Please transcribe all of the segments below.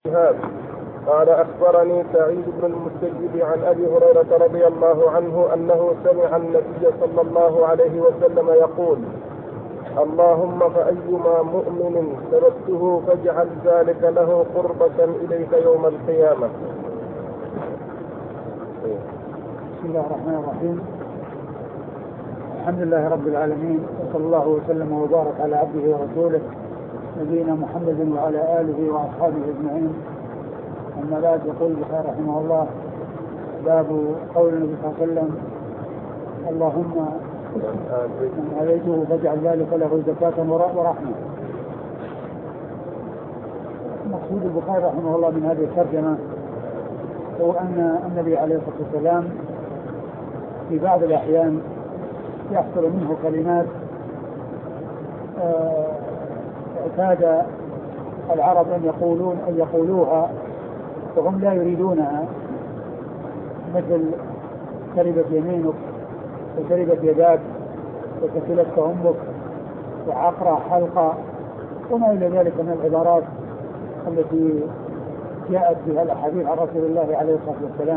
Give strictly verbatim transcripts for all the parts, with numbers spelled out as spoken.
شهاب قال أخبرني سعيد بن المسيب عن أبي هريرة رضي الله عنه أنه سمع النبي صلى الله عليه وسلم يقول: اللهم فأيما مؤمن سببته فاجعل ذلك له قربة إليك يوم القيامة. بسم الله الرحمن الرحيم. الحمد لله رب العالمين، وصلى الله وسلم وبارك على عبده ورسوله نبينا محمد وعلى آله وأصحابه أجمعين. أما بعد، يقول البخاري رحمه الله: باب قول النبي صلى الله عليه وسلم: اللهم من آليته فاجعل ذلك له زكاة ورحمة. مقصود البخاري رحمه الله من هذه الترجمة هو أن النبي عليه الصلاة والسلام في بعض الأحيان يحصل منه كلمات اعتاد العرب أن يقولون أن يقولوها وهم لا يريدونها، مثل شربت يمينك وشربت يداك وكسلتك أمك وعقرة حلقة وما إلى ذلك من العبارات التي جاءت بها الأحاديث عن رسول الله عليه الصلاة والسلام.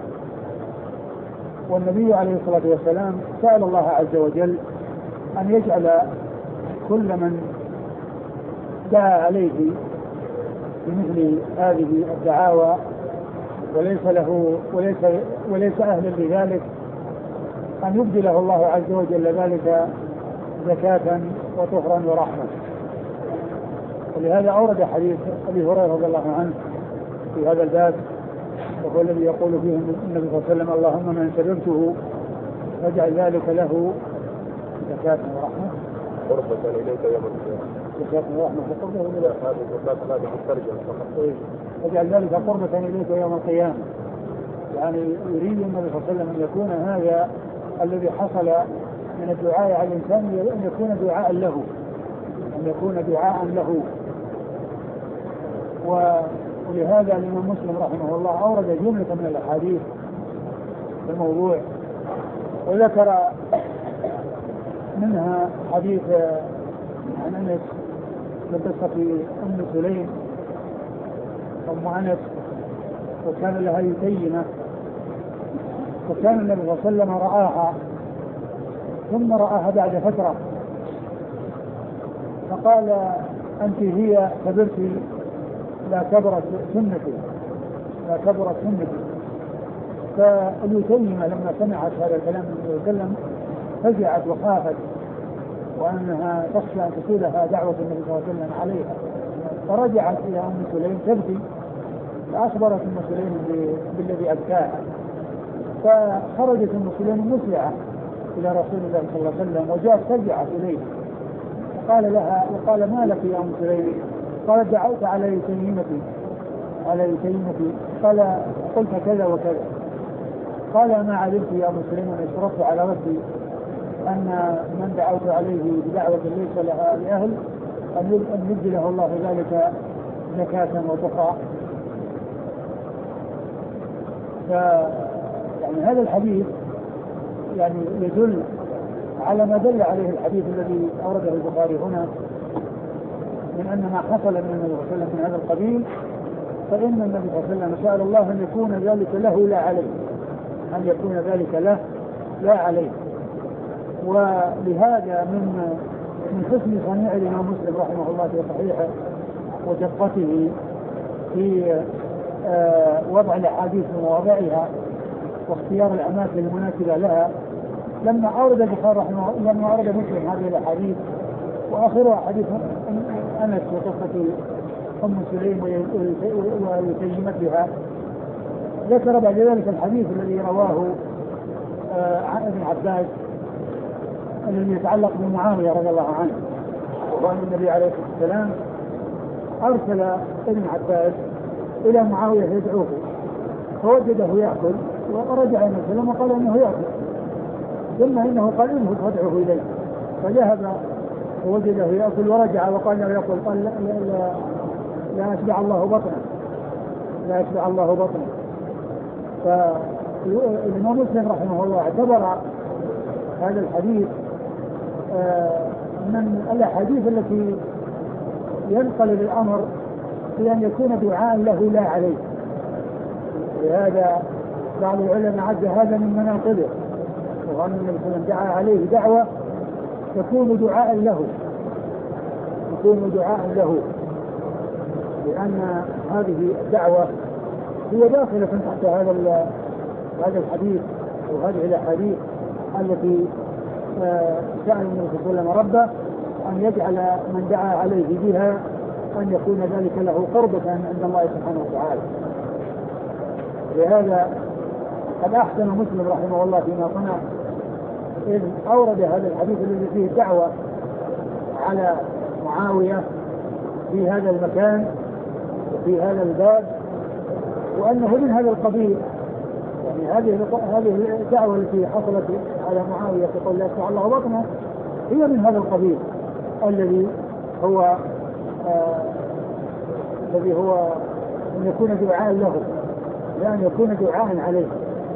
والنبي عليه الصلاة والسلام سأل الله عز وجل أن يجعل كل من دعا عليه بمثل هذه الدعاوى وليس له وليس وليس أهلا لذلك أن يبدله الله عز وجل ذلك زكاة وطهرا ورحمة. ولهذا أورد حديث أبي هريرة رضي الله عنه في هذا الباب، وهو الذي يقول فيه النبي صلى الله عليه وسلم: اللهم من سببته فاجعل ذلك له زكاة ورحمة قربة إليك يوم القيامة. زكاة ورحمة قربة إليك هذه الترجمة فقط. فاجعل ذلك قربة إليك يوم القيامة، يعني يريد النبي صلى الله عليه وسلم أن يكون هذا الذي حصل من الدعاء على الإنسان أن يكون دعاء له أن يكون دعاء له ولهذا الإمام مسلم رحمه الله أورد جملة من الأحاديث في الموضوع، وذكر منها حديث عن أنس في قصة أم سليم أم أنس، وكان لها يتيمة، وكان النبي صلى الله عليه وسلم رآها ثم رآها بعد فترة فقال: أنت هي كبرت، لا كبرت سنتي لا كبرت سنتي. فاليتيمة لما سمعت هذا الكلام من النبي صلى الله عليه وسلم فزعت وخافت وأنها تخشى أن تصيبها دعوة النبي صلى الله عليه وسلم عليها، فرجعت إلى أم سليم تبكي، فأخبرت أم سليم بالذي أبكاها، فخرجت أم سليم مسرعة إلى رسول الله صلى الله عليه وسلم وجاءت ترجعت إليه، وقال لها وقال: ما لك يا أم سليم؟ قالت: دعوت على يتيمتي على يتيمتي قال: قلت كذا وكذا. قال: ما علمت يا أم سليم أن اشترطت على ربي أن من دعوت عليه بدعوة ليس لها لأهل أن يبدله الله ذلك زكاة وطهرا. يعني هذا الحديث يعني يدل على ما دل عليه الحديث الذي أورده البخاري هنا من أن ما حصل من النبي صلى الله عليه وسلم من هذا القبيل، فإن النبي صلى الله عليه وسلم سأل الله أن يكون ذلك له لا عليه أن يكون ذلك له لا عليه. ولهذا من من حسن صنيع الإمام مسلم رحمه الله في صحيحه ودقته في آه وضع الأحاديث ومواضعها واختيار الأماكن المناسبة لها، لما أورد البخاري رحمه الله لما أورد مسلم هذه الأحاديث وآخرها حديث أنس وقصة أم سليم ويتيمتها، ذكر بعد ذلك الحديث الذي رواه آه عن ابن عباس الذي يتعلق بمعاوية رضي الله عنه، وأن النبي عليه الصلاة والسلام أرسل ابن عباس إلى معاوية يدعوه فوجده يأكل، ورجع النبي صلى الله عليه وسلم وقال إنه يأكل، ثم إنه قال: إنه فادعه إليه. فذهب ووجده يأكل ورجع وقال له يأكل، قال: لا, لا, لا, لا أشبع الله بطنه لا أشبع الله بطنه. فالإمام مسلم رحمه الله اعتبر هذا الحديث من الأحاديث التي ينقل الأمر بأن يكون دعاء له لا عليه. لهذا بعض العلماء عد هذا من مناقبه، وأن النبي صلى الله عليه وسلم دعا عليه دعوة تكون دعاء له، تكون دعاء له، لأن هذه الدعوة هي داخلة تحت هذا هذا الحديث وهذه الأحاديث التي سأل النبي صلى الله عليه وسلم ربه أن يجعل من دعا عليه بها أن يكون ذلك له قربة عند الله سبحانه وتعالى. لهذا قد أحسن مسلم رحمه الله فيما صنع إذ أورد هذا الحديث الذي فيه دعوة على معاوية في هذا المكان وفي هذا الباب، وأنه من هذا القبيل. يعني هذه هذه الدعوة التي حصلت على معاوية في قول لا يسمع الله بطنه هي من هذا القبيل الذي هو آه الذي هو أن يكون دعاء له لأن يكون دعاء عليه.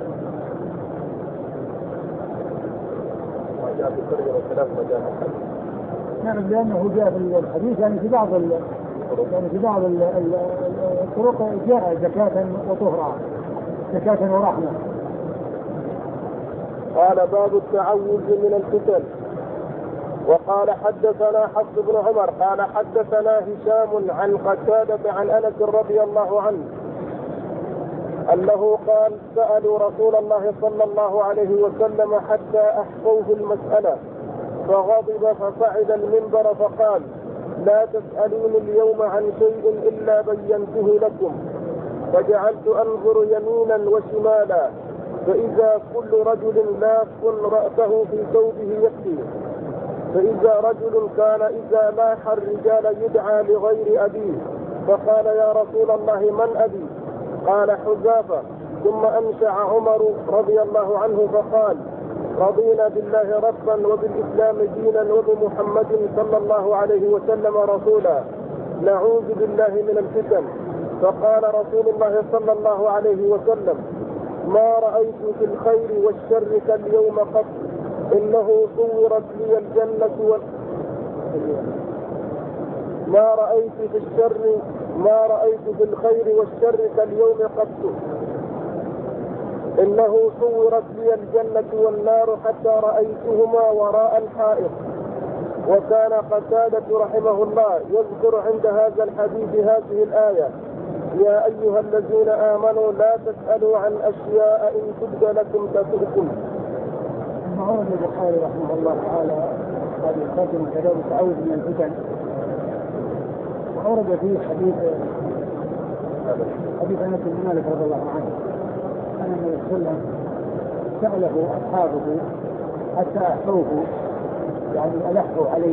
نعم، لأنه جاء في الحديث يعني في بعض ال يعني في بعض الطرق جاء زكاة وطهرا، زكاة ورحمة. قال باب التعوذ من الفتن. وقال حدثنا حفص بن عمر قال حدثنا هشام عن قتادة عن أنس رضي الله عنه أنه قال سألوا رسول الله صلى الله عليه وسلم حتى أحفوه المسألة فغضب فصعد المنبر فقال لا تسألوني اليوم عن شيء إلا بينته لكم. فجعلت أنظر يمينا وشمالا فإذا كل رجل لاف رأسه في ثوبه يبكي، فإذا رجل كان إذا لاح الرجال يدعى لغير أبيه، فقال يا رسول الله من أبي؟ قال حذافة. ثم أنشع عمر رضي الله عنه فقال رضينا بالله ربا وبالإسلام دينا وبمحمد صلى الله عليه وسلم رسولا نعوذ بالله من الفتن. فقال رسول الله صلى الله عليه وسلم ما رأيت في الخير والشر كاليوم قط، إنه صورت لي الجنة وال... ما رأيت في الشر ما رأيت في الخير والشر كاليوم قط، إنه صورت لي الجنة والنار حتى رأيتهما وراء الحائط. وكان قتادة رحمه الله يذكر عند هذا الحديث هذه الآية يا أيها الذين آمنوا لا تسألوا عن أشياء إن تبد لكم تسؤكم. ثم أورد البخاري رحمه الله تعالى هذه الترجمة كتاب التعوذ من الفتن، وأورد فيه حديث حديث أنس بن مالك رضي الله عنه أن النبي صلى الله عليه وسلم سأله أصحابه حتى أحفوه، يعني ألحوا عليه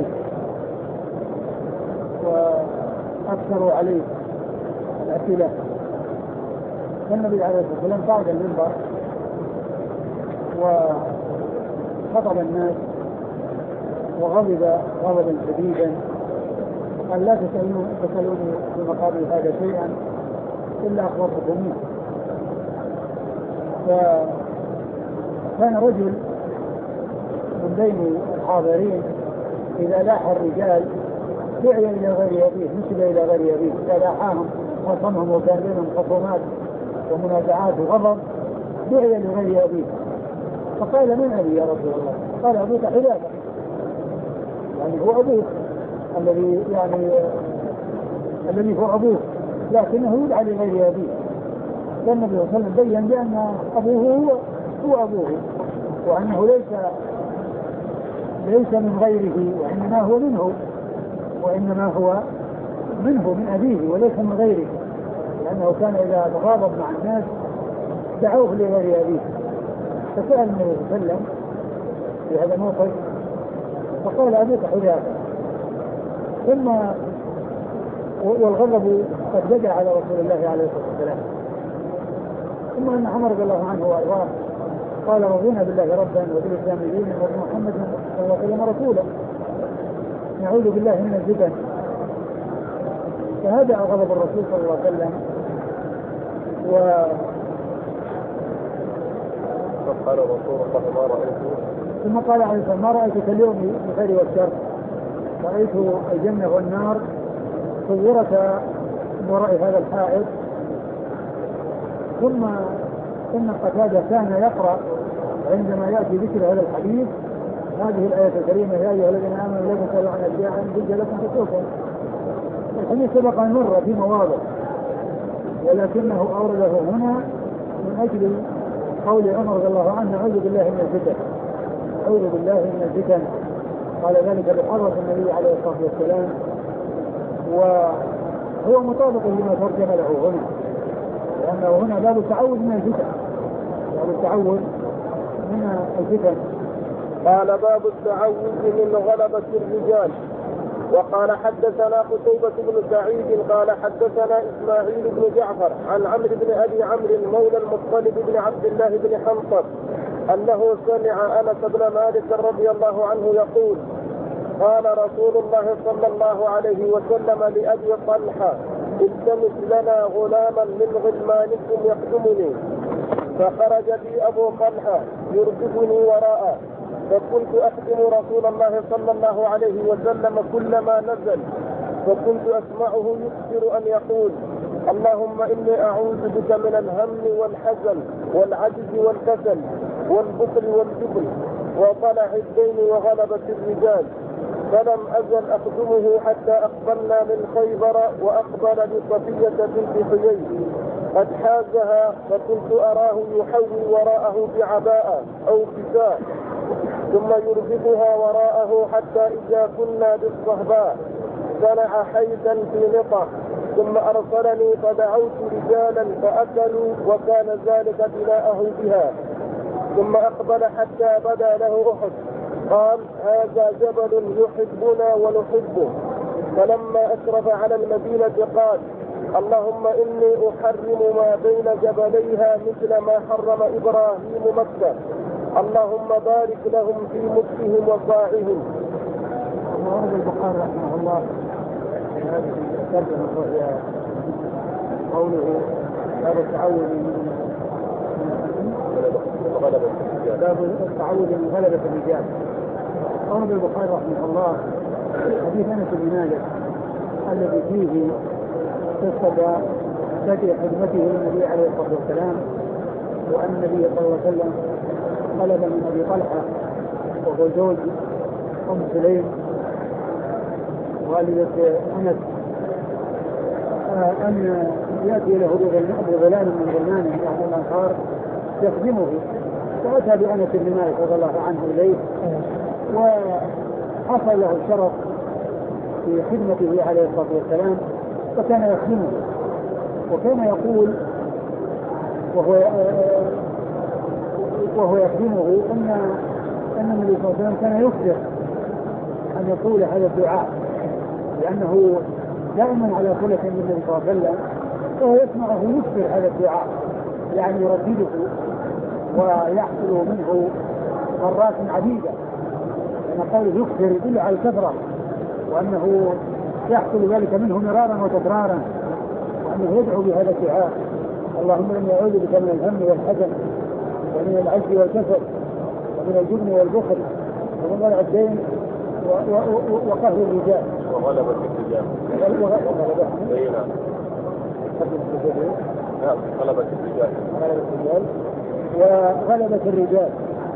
وأكثروا عليه الأسئلة. فالنبي عليه الصلاة والسلام صعد المنبر وخطب الناس وغضب غضبا شديدا قال لا تسألوني في مقابل هذا شيئا إلا أخبرتكم منه. فكان رجل من بين الحاضرين إذا لاح الرجال دعي إلى غير أبيه، نسب إلى غير أبيه، إذا لاحاهم خصمهم وكان بينهم خصومات ومنازعات وغضب دعي لغير أبيه. فقال من أبي يا رسول الله؟ قال أبوك حذافة، يعني هو أبوه الذي يعني الذي هو أبوه لكنه يدعى لغير أبيه. فالنبي صلى الله عليه وسلم بين بأن أبوه هو, هو أبوه، وأنه ليس ليس من غيره وإنما هو منه، وإنما هو منه من أبيه وليس من غيره، لأنه كان إذا تغاضب مع الناس دعوه لغير أبيه. فسأل النبي صلى الله عليه وسلم في هذا الموقف فقال أبوك حذافة. ثم والغضب قد بدأ على رسول الله عليه الصلاة والسلام. ثم أن عمر رضي الله عنه وأرضاه قال رضينا بالله ربا وبالإسلام دينا وبمحمد صلى الله عليه وسلم رسولا نعوذ بالله من الفتن. فهدأ غضب الرسول صلى الله عليه وسلم و قال رسول الله ما رأيته ثم قال عليه الصلاة ما رأيتك اليوم بالخير والشر، رأيت الجنة والنار صورتا وراء هذا الحائط. ثم إن قتادة كان يقرأ عندما يأتي ذكر هذا الحديث هذه الآية الكريمة: يا أيها الذين آمنوا لا تسألوا عن أشياء إن تبد لكم تسؤكم. الحديث سبق أن مر في مواضع، ولكنه أورده هنا من أجل قول عمر رضي الله عنه: أعوذ بالله من الفتن، أعوذ بالله من الفتن. قال ذلك بحضرة النبي عليه الصلاة والسلام، وهو مطابق لما ترجم له هنا، لأنه هنا باب التعوذ من الفتن، باب التعوذ من الفتن. قال: باب التعوذ من غلبة الرجال. وقال: حدثنا قتيبة بن سعيد قال حدثنا إسماعيل بن جعفر عن عمرو بن أبي عمرو مولى المطلب بن عبد الله بن حنطب أنه سمع أنس بن مالك رضي الله عنه يقول: قال رسول الله صلى الله عليه وسلم لأبي طلحة: التمس لنا غلاما من غلمانكم يخدمني. فخرج بي أبو طلحة يركبني وراءه، فكنت أخدم رسول الله صلى الله عليه وسلم كلما نزل، فكنت أسمعه يكثر أن يقول: اللهم إني أعوذ بك من الهم والحزن والعجز والكسل والبخل والجبن وطلع الدين وغلبة الرجال. فلم أزل أخدمه حتى أقبلنا من خيبر، وأقبل بصفية بنت حيي قد حازها، فكنت أراه يحوي وراءه بعباءة أو كساء، ثم يربطها وراءه حتى إذا كنا بالصهباء صنع حيثا في نطع، ثم أرسلني فدعوت رجالا فأكلوا، وكان ذلك بناءه بها. ثم أقبل حتى بدا له أحد، قال: هذا جبل يحبنا ونحبه. فلما أشرف على المدينة قال: اللهم إني أحرم ما بين جبليها مثل ما حرم إبراهيم مكة، اللهم بارك لهم في ملكهم وصاعهم. ورد البخاري رحمه الله في هذه الترجمة وهي قوله: باب التعوذ من باب التعوذ من غلبة الرجال. ورد البخاري رحمه الله حديث أنس بن مالك الذي فيه قصة بدء خدمته للنبي عليه الصلاة والسلام، وأن النبي صلى الله عليه وسلم طلب من أبي طلحة وهو زوج أم سليم والدة أنس أن يأتي له بغلام من غلمانه يعني الأنصار يخدمه، فأتى بأنس بن مالك رضي الله عنه إليه، وحصل له الشرف في خدمته عليه الصلاة والسلام، فكان يخدمه، وكان يقول وهو وهو يخدمه أن أن النبي صلى الله عليه وسلم كان يكثر أن يقول هذا الدعاء، لأنه دائما على خلق من النبي صلى الله عليه وسلم، وهو يسمعه يكثر هذا الدعاء، يعني يردده ويحصل منه مرات عديدة، لأن قوله يكثر يدل على الكثرة، وأنه يحصل ذلك منه مرارا وتكرارا، وأنه يدعو بهذا الدعاء: اللهم إني أعوذ بك من الهم والحزن ومن العجز والكسل ومن الجبن والبخل ومن ضلع الدين وقهر الرجال وغلبة الرجال. وغلبة الرجال وغلبة الرجال.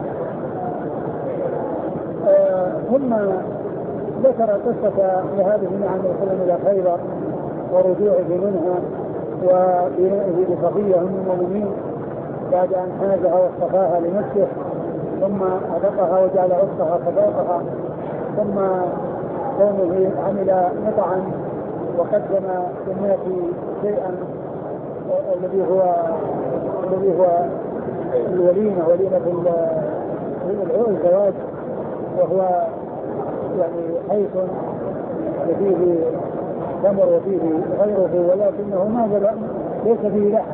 آه ثم ذكر قصة لهذه النعم وسلم إلى خيبر ورجوعه منها وبنائه بصفية من المؤمنين بعد أن حازها واصطفاها لنفسه، ثم أذقها وجعل عصفها صداقها، ثم كونه عمل نطعا وقدم للناس شيئا الذي هو الذي هو الوليمة وليمة الزواج، وهو يعني حيث فيه تمر وفيه غيره، ولكنه ما جرى ليس فيه لحم.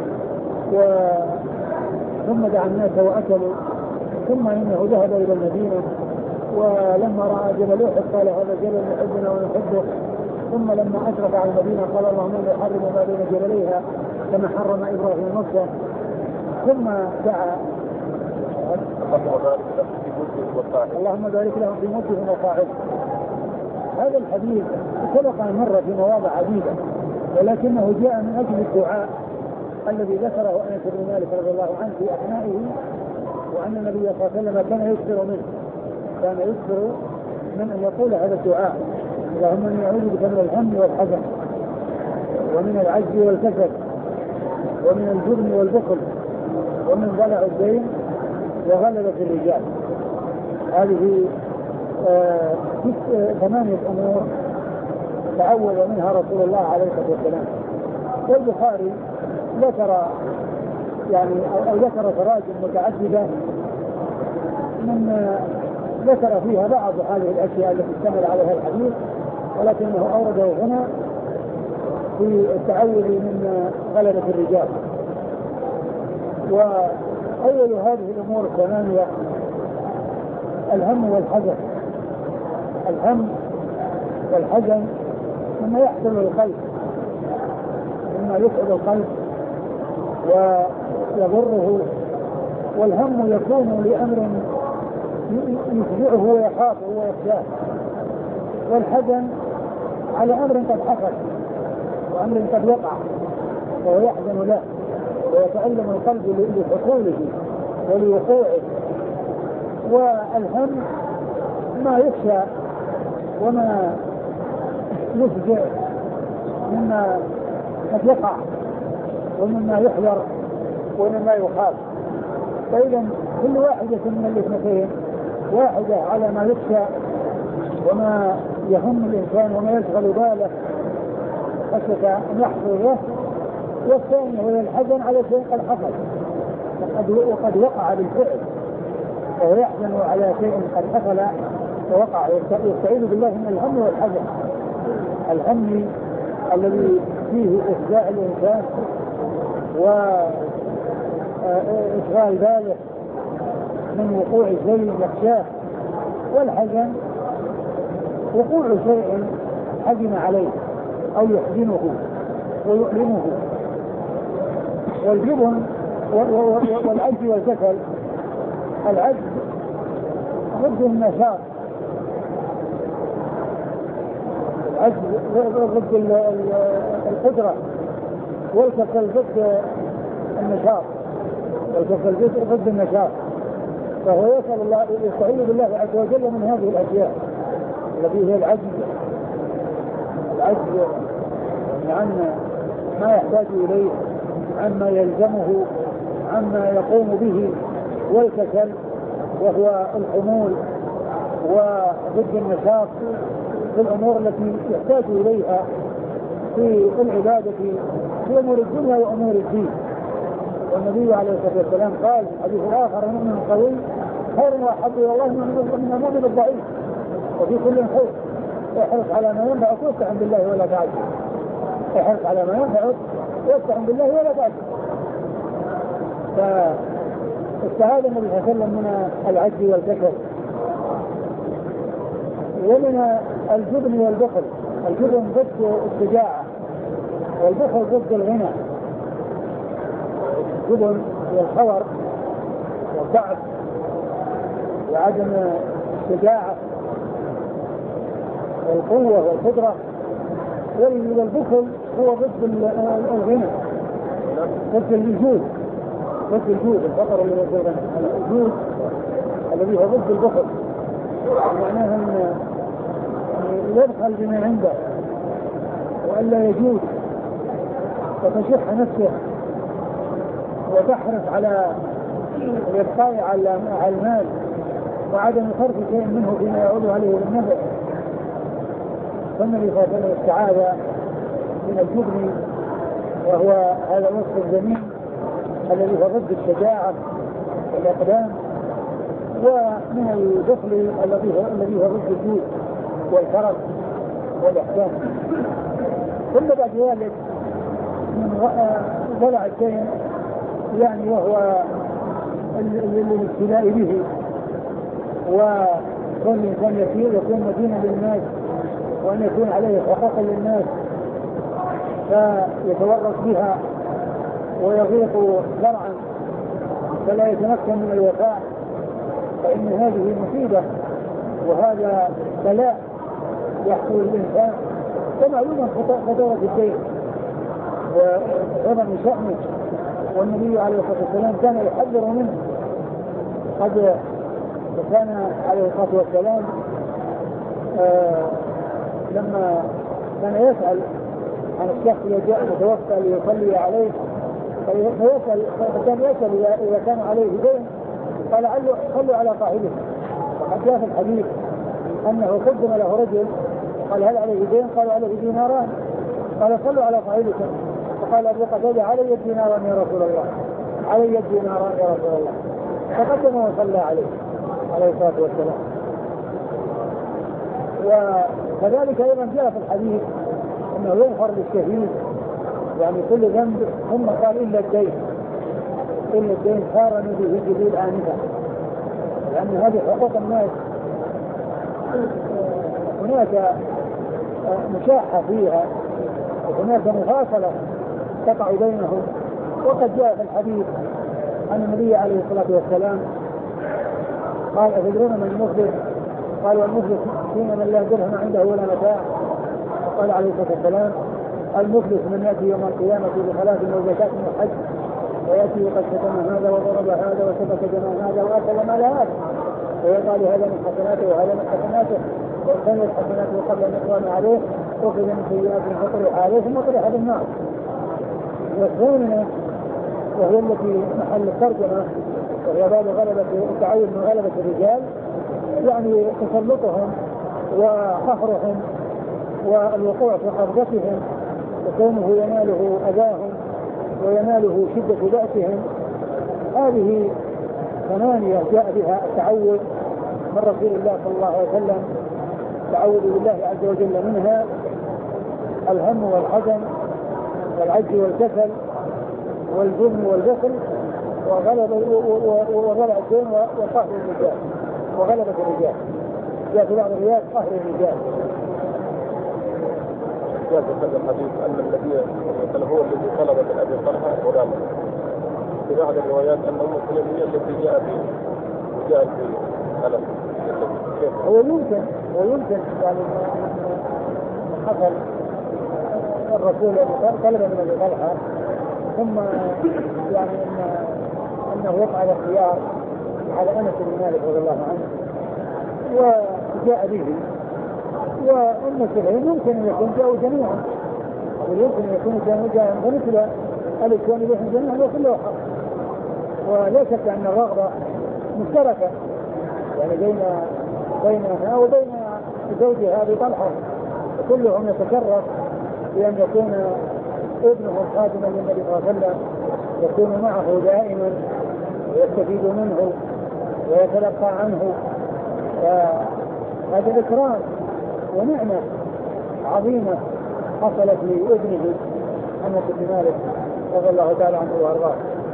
ثم دعا الناس وأكلوا، ثم إنه ذهب إلى المدينة، ولما رأى جبل أحد قال: هذا جبل يحبنا ونحبه. ثم لما أشرف على المدينة قال: اللهم إني أحرم ما بين جبليها كما حرم إبراهيم مكة. ثم دعا: اللهم بارك لهم في ملكهم وصاعهم. هذا الحديث سبق أن مر في مواضع عديدة، ولكنه جاء من أجل الدعاء الذي ذكره أنس بن مالك رضي الله عنه في أثنائه، وأن النبي صلى الله عليه وسلم كان يكثر منه كان يكثر من أن يقول هذا الدعاء: اللهم إني أعوذ بك من الهم والحزن ومن العجز والكسل ومن الجبن والبخل ومن ضلع الدين وغلبة الرجال. هذه آه ثمانية أمور تعوذ منها رسول الله عليه الصلاة والسلام. والبخاري ذكر يعني أو ذكر تراجم متعددة من ذكر فيها بعض هذه الأشياء التي اشتمل عليها الحديث، ولكنه أورده هنا في التعوذ من غلبة الرجال. وأول هذه الأمور الثمانية الهم والحزن. الهم والحزن مما يحصل للقلب، مما يسعد القلب ويضره، والهم يكون لأمر يفزعه ويخافه ويخشاه، والحزن على أمر قد حصل وأمر قد وقع وهو يحزن له ويتألم القلب لحصوله ولوقوعه. والهم ما يخشى وما يفزع مما قد يقع ومما يحذر ومما يخاف. فإذا كل واحدة من الاثنتين، واحدة على ما يخشى وما يهم الإنسان وما يشغل باله خشية أن يحصل له، والثانية هو الحزن على شيء قد حصل وقد وقع بالفعل، وهو يحزن على شيء قد حصل ووقع. يستعيذ بالله من الهم والحزن. الهم الذي فيه إفزاع الإنسان وإشغال باله من وقوع شيء يخشاه، والحزن وقوع شيء حزن عليه أو يحزنه ويؤلمه. والجبن والعجز والكسل، العجز ضد النشاط، العجز ضد القدرة، والكسل ضد النشاط، والكسل ضد النشاط. فهو يسأل الله يستعين بالله عز وجل من هذه الأشياء التي هي العجز العجز عن ما يحتاج إليه، عما يلزمه، عما يقوم به، والكسل وهو الخمول وضد النشاط في الأمور التي يحتاج إليها في العبادة في أمور الدنيا وأمور الدين. والنبي عليه الصلاة والسلام قال حديث آخر: المؤمن القوي خير وأحب إلى الله من المؤمن الضعيف، وفي كل خير. احرص على ما ينفعك واستعن بالله ولا تعجز. احرص على ما ينفعك واستعن بالله ولا تعجز. فاستعاذ النبي صلى الله عليه وسلم من العجز والكسل ومن الجبن والبخل. الجبن ضد الشجاعة، والبخل ضد الغنى. الجبن والخور والضعف وعدم الشجاعة والقوة والقدرة. والبخل هو ضد الغنى، ضد الجود، ضد الجود الفقر اللي هو الجود الذي هو ضد البخل. معناها أن يبخل بما عنده وألا يجود وتشح نفسه وتحرص على الإبقاء على المال وعدم صرف شيء منه فيما يعود عليه بالنفع. فالنبي صلى الله عليه وسلم استعاذ من الجبن، وهو هذا الوصف الذميم الذي هو ضد الشجاعة والإقدام، ومن البخل الذي هو الذي هو ضد الجود والكرم والإحسان. ثم بعد ذلك من ضلع الدين، يعني وهو الابتلاء به، وكون الإنسان يسير يكون مدينا للناس وأن يكون عليه حقوق للناس فيتورط بها ويغيق ذرعا فلا يتمكن من الوفاء، فإن هذه مصيبة وهذا بلاء يحصل للإنسان. ومعلومة خطورة الدين، وعظم شأنه، والنبي عليه الصلاة والسلام كان يحذر منه. قد كان عليه الصلاة والسلام آه لما كان يسأل عن الشخص الذي جاء متوفى ليصلي عليه، فيسأل فكان يسأل إذا كان عليه دين قال صلوا على صاحبه. وقد جاء في الحديث أنه قدم له رجل قال هل عليه دين؟ قال عليه ديناران، قال صلوا على صاحبكم. فقال أبو قتادة علي الديناران يا رسول الله، علي الديناران يا رسول الله، فقدم وصلى عليه عليه الصلاة والسلام. وكذلك أيضا جاء في الحديث أنه يغفر للشهيد يعني كل ذنب، ثم قال إلا الدين، إلا الدين قارنوا به جبريل آنفا، لأن هذه حقوق الناس هناك مشاحة فيها وهناك مفاصلة تقع بينهم. وقد جاء في الحديث أن النبي عليه الصلاة والسلام قال أتدرون من المفلس؟ قالوا المفلس فينا من لا درهم عنده ولا متاع. وقال عليه الصلاة والسلام المفلس من يأتي يوم القيامة بصلاة وزكاة وحج ويأتي وقد شتم هذا وضرب هذا وسفك دماء هذا وأكل مال هذا، ويقال هذا من حسناته وهذا من حسناته، وكان الحسنات قبل أن يقرن عليه أخذ من سيئات فطرح عليه ثم طرح بالنار. والثانية وهي التي محل الترجمة وهي باب غلبة التعود من غلبة الرجال، يعني تسلطهم وقهرهم والوقوع في قبضتهم وكونه يناله أذاهم ويناله شدة بأسهم. هذه ثمانية جاء بها التعوذ من رسول الله صلى الله عليه وسلم، تعوذ بالله عز وجل منها الهم والحزن والعجز والكسل والجبن والبخل وغلب وغلب الدين وقهر الرجال وغلبة الرجال. جاء في بعض الروايات قهر الرجال. جاء في هذا الحديث أن النبي صلى الله عليه وسلم هو الذي طلب من أبي طلحة غلاما. في بعض الروايات أن أم سلمة هي التي جاء في جاء في ألم. هو يمكن ويمكن يعني حصل الرسول طلب من أبي طلحة ثم يعني أن أنه وقع الاختيار على أنس بن مالك رضي الله عنه وجاء به. وأم سلمة يمكن أن يكون جاءوا جميعا ويمكن أن يكون جاءوا فمثل الكون بهم جميعا وكله حق. ولا شك أن الرغبة مشتركة يعني بين بينها وبين زوجها أبي طلحة، كلهم يتشرف بأن يكون ابنه خادما للنبي صلى الله عليه وسلم يكون معه دائما ويستفيد منه ويتلقى عنه. فهذا إكرام ونعمة عظيمة حصلت لابنه أنس بن مالك رضي الله تعالى عنه وأرضاه.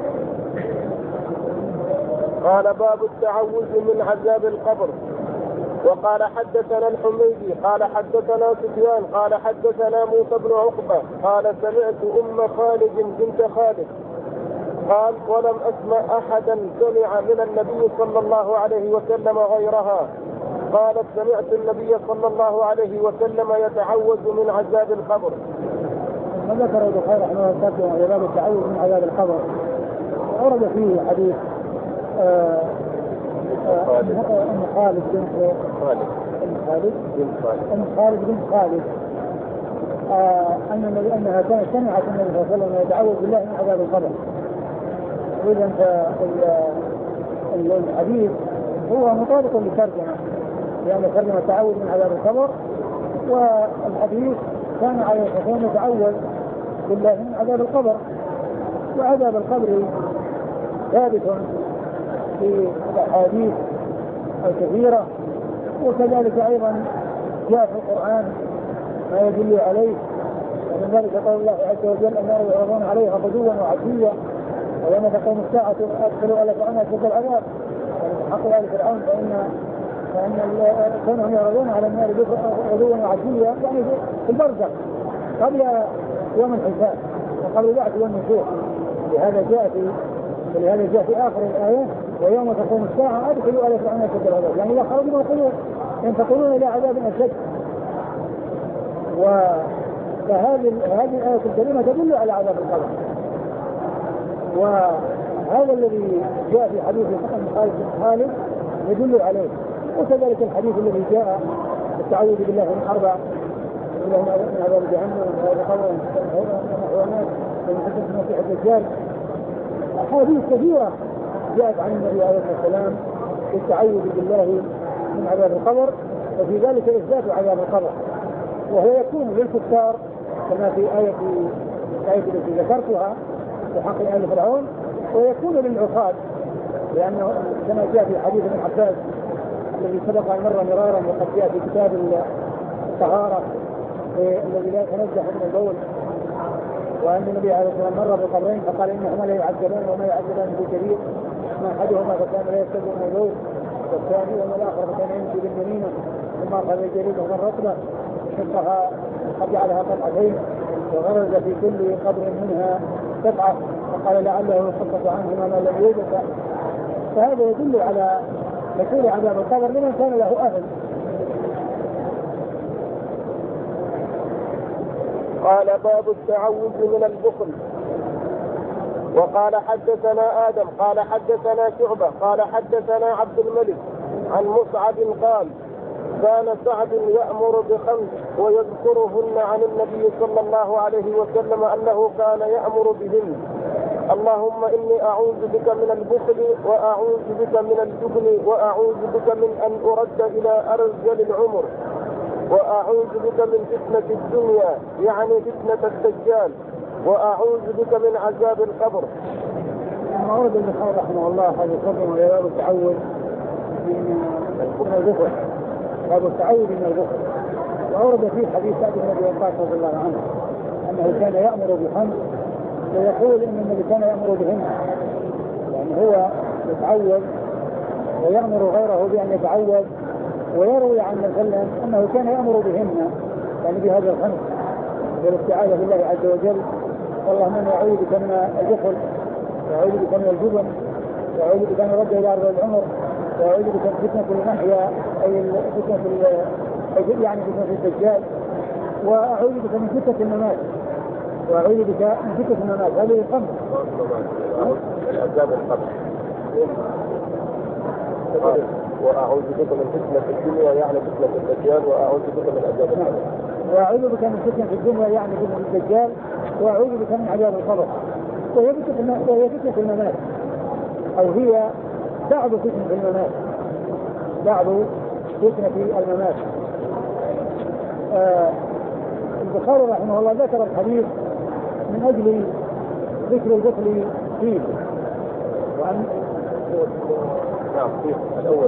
قال باب التعوذ من عذاب القبر. وقال حدثنا الحميدي قال حدثنا سفيان قال حدثنا موسى بن عقبة قال سمعت أم خالد بنت خالد قال ولم أسمع أحدا سمع من النبي صلى الله عليه وسلم غيرها قالت سمعت النبي صلى الله عليه وسلم يتعوذ من عذاب القبر. ما ذكر البخاري رحمه الله تعالى باب التعوذ من عذاب القبر، ورد فيه حديث آه أم خالد بن خالد أم خالد بن خالد أم خالد بن خالد أن أنها كانت سمعت النبي صلى الله عليه وسلم يتعوذ بالله من عذاب القبر. إذا فالحديث هو مطابق للترجمة لأن الترجمة التعوذ من عذاب القبر، والحديث كان عليه الصلاة يتعوذ بالله من عذاب القبر. وعذاب القبر ثابت في الأحاديث الكثيرة، وكذلك أيضا جاء في القرآن ما يدل عليه. ومن ذلك قول الله عز وجل النار يعرضون عليها غدوا وعشيا ويوم تقوم الساعة أدخلوا آل فرعون أشد العذاب. حق آل فرعون فإن فإن كانوا يعرضون على النار غدوا وعشيا يعني في البرزخ قبل يوم الحساب وقبل بعث يوم النشور. لهذا جاء في ولهذا جاء في آخر الآية ويوم تقوم الساعة أدخلوا آل فرعون أشد العذاب، يعني إذا خرجوا ينتقلون إلى عذاب أشد. فهذه هذه الآية الكريمة تدل على عذاب القبر، وهذا الذي جاء في حديث خالد بن خالد يدل عليه، وكذلك الحديث الذي جاء التعوذ بالله من أربع من عذاب جهنم ومن عذاب القبر ومن الحيوانات ومن فتنة المسيح الدجال. أحاديث كثيرة جاءت عن النبي عليه الصلاة والسلام بالتعوذ بالله من عذاب القبر، وفي ذلك إثبات عذاب القبر، وهو يكون للكفار كما في آية الآية التي ذكرتها في حق آل فرعون، ويكون للعصاة لأنه كما جاء في حديث ابن عباس الذي سبق أن مر مرارا وقد جاء في كتاب الطهارة الذي لا يتنزه من البول، وأن النبي عليه الصلاة والسلام مر بقبرين فقال إنهما لا يعذبان وما يعذبان في كبير، ما أحدهما فكان لا يستبدل من البول والثاني وما الآخر فكان يمشي باليمين ثم أخذ الجريد ومن رطبة شقها جعلها قطعتين وغرز في كل قبر منها قطعة فقال لعله يخفف عنهما ما لم يوجد. فهذا يدل على دخول عذاب القبر لمن كان له أهل. قال باب التعوذ من البخل. وقال حدثنا آدم قال حدثنا شعبة قال حدثنا عبد الملك عن مصعب قال كان سعد يأمر بخمس ويذكرهن عن النبي صلى الله عليه وسلم أنه كان يأمر بهن: اللهم إني أعوذ بك من البخل وأعوذ بك من الجبن وأعوذ بك من أن أرد إلى أرذل العمر وأعوذ بك من فتنة الدنيا يعني فتنة الدجال وأعوذ بك من عذاب القبر. ما ورد ابن حجر رحمه الله هذا الفضل وباب التعوذ من البخل، باب التعوذ من البخل. وأورد فيه حديث سعد بن أبي وقاص رضي الله عنه أنه كان يأمر بخمس ويقول إن الذي كان يأمر بهن، يعني هو يتعوذ ويأمر غيره بأن يتعوذ، ويروي عن وسلم أنه كان يأمر بهن يعني بهذا الخمس والاستعاذة بالله عز وجل: اللهم إني أعوذ بك من البخل وأعوذ بك من الجبن وأعوذ بك من رد إلى أرض العمر وأعوذ بك من فتنة المحيا أي فتنة يعني فتنة الدجال وأعوذ بك من فتنة الممات وأعوذ بك من فتنة الممات. هذه الخمس عذاب القبر. وأعوذ بك من فتنة الدنيا يعني فتنة الدجال وأعوذ بك من عذاب القبر. وأعوذ بك من فتنة الدنيا يعني فتنة الدجال وأعوذ بك من عذاب القبر. وهي فتنة الممات أو هي بعض فتنة الممات بعض فتنة الممات. آه البخاري رحمه الله ذكر الحديث من أجل ذكر البخل فيه وأن نعم فيه الأول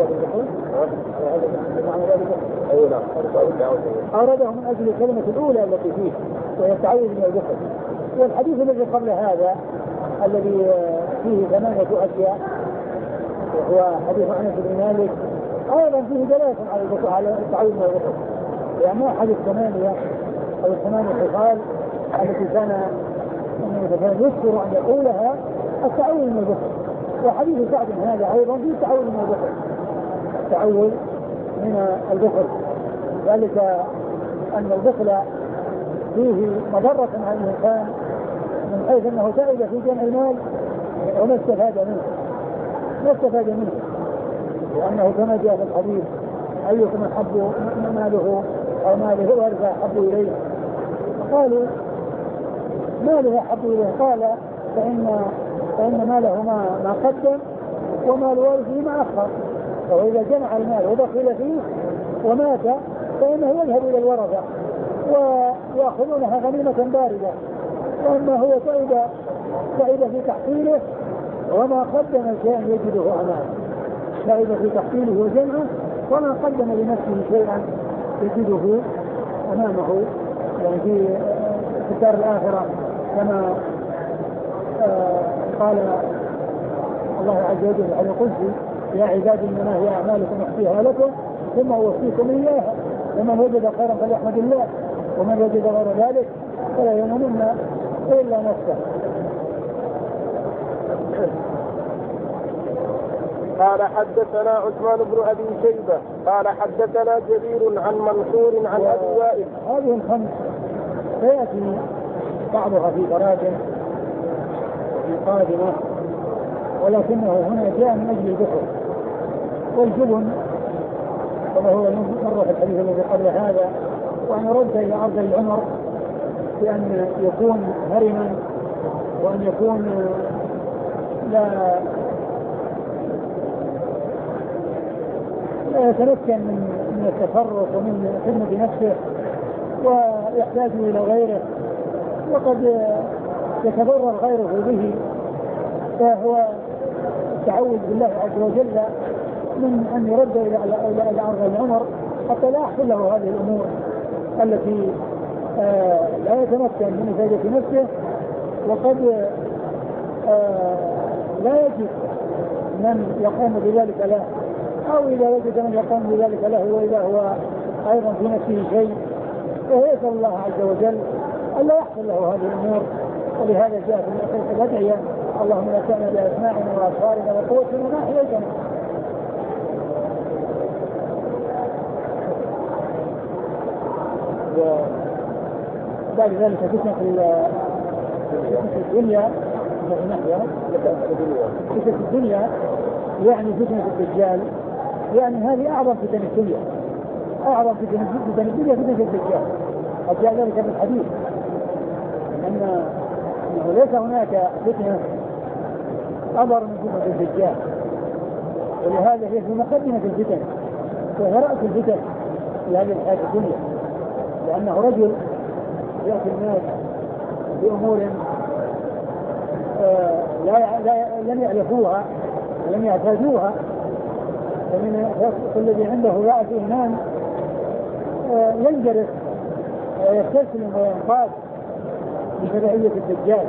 أيوة نعم أورده من أجل الكلمة الأولى التي فيه وهي التعوذ من البخل. والحديث الذي قبل هذا الذي فيه ثمانية أشياء وهو حديث أنس بن مالك أيضا فيه دلالة على البخل على التعوذ من البخل، لأن أحد الثمانية أو الثمانية خصال التي كان يذكر أن يقولها التعوذ من البخل. وحديث سعد هذا أيضا فيه التعوذ من البخل التعوذ من البخل، ذلك أن البخل فيه مضرة على الإنسان من حيث أنه سائد في جمع المال وما استفاد منه ما استفاد منه لأنه كما جاء في الحديث: أيكم أحب ماله أو ماله ورثه أحب إليه؟ قالوا: ماله أحب إليه. قال: فإن فإن ماله ما ما قدم ومال وارثه ما أخر، فإذا جمع المال ودخل فيه ومات فإنه يذهب إلى الورثة ويأخذونها غنيمة باردة، وأما هو سعيد سعيد في تحصيله وما قدم شيئا يجده أمامه، سعيد في تحصيله وجمعه وما قدم لنفسه شيئا يجده أمامه، يعني في الدار الآخرة كما آه قال الله عز وجل على قلت: يا عبادي إنما هي أعمالكم أحصيها لكم ثم أوفيكم إياها ومن وجد خيرا فليحمد الله ومن وجد غير ذلك فلا يلومن إلا نفسه. قال حدثنا عثمان بن أبي شيبة قال حدثنا جرير عن منصور عن أبي وائل. هذه الخمس فيأتي بعضها في براده وفي قادمة، ولكنه هنا جاء من أجل البخل والجبن كما هو مر في الحديث الذي قبل هذا، وأن يرد إلى أرض العمر بأن يكون هرما وأن يكون لا لا يتمكن من من التصرف ومن خدمة نفسه ويحتاج إلى غيره، وقد يتضرر غيره به، فهو التعوذ بالله عز وجل من أن يرد إلى إلى أرض العمر حتى لا يحصل له هذه الأمور التي آه لا يتمكن من إفادة نفسه، وقد آه لا يجد من يقوم بذلك له، أو إذا وجد من يقوم بذلك له وإذا هو أيضا في نفسه شيء، فهو يسأل الله عز وجل ألا يحصل له هذه الأمور. ولهذا جاء في الأخير الأدعية: اللهم متعنا بأسماعنا وأبصارنا وقوتنا ما أحييتنا. وبعد ذلك فتنة الدنيا فتنة الدنيا يعني فتنة الدجال، يعني هذه أعظم فتن الدنيا، أعظم فتن الدنيا فتنة الدجال. قد جاء ذلك في الحديث أن أنه ليس هناك فتنة أضر من فتنة الدجال، ولهذا هي في مقدمة الفتن وهي رأس الفتن في هذه الحياة الدنيا، لأنه رجل يأتي الناس بأمور آه لا, لا لم يعرفوها ولم يعتادوها، فمن الذي عنده رأس إيمان آه ينجرف ويستسلم وينقاد بتبعية الدجال.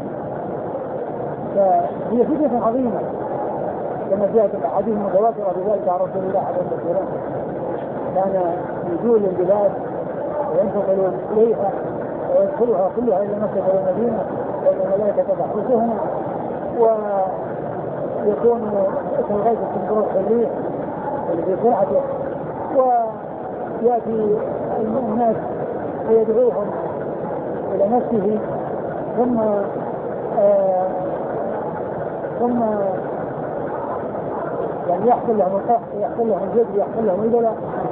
فهي فتنة عظيمة كما جاءت الأحاديث المتواترة بذلك عن رسول الله عليه الصلاة والسلام: كان يزول البلاد وينتقل إليها ويدخلها كلها إلى مكة والمدينة وإن الملائكة تحرسهما، ويكون كالغيث الصندوق الريح في سرعته، ويأتي الناس ويدعوهم إلى نفسه، ثم آه ثم يعني يحصل لهم القحط ويحصل لهم الجد ويحصل لهم البلاء،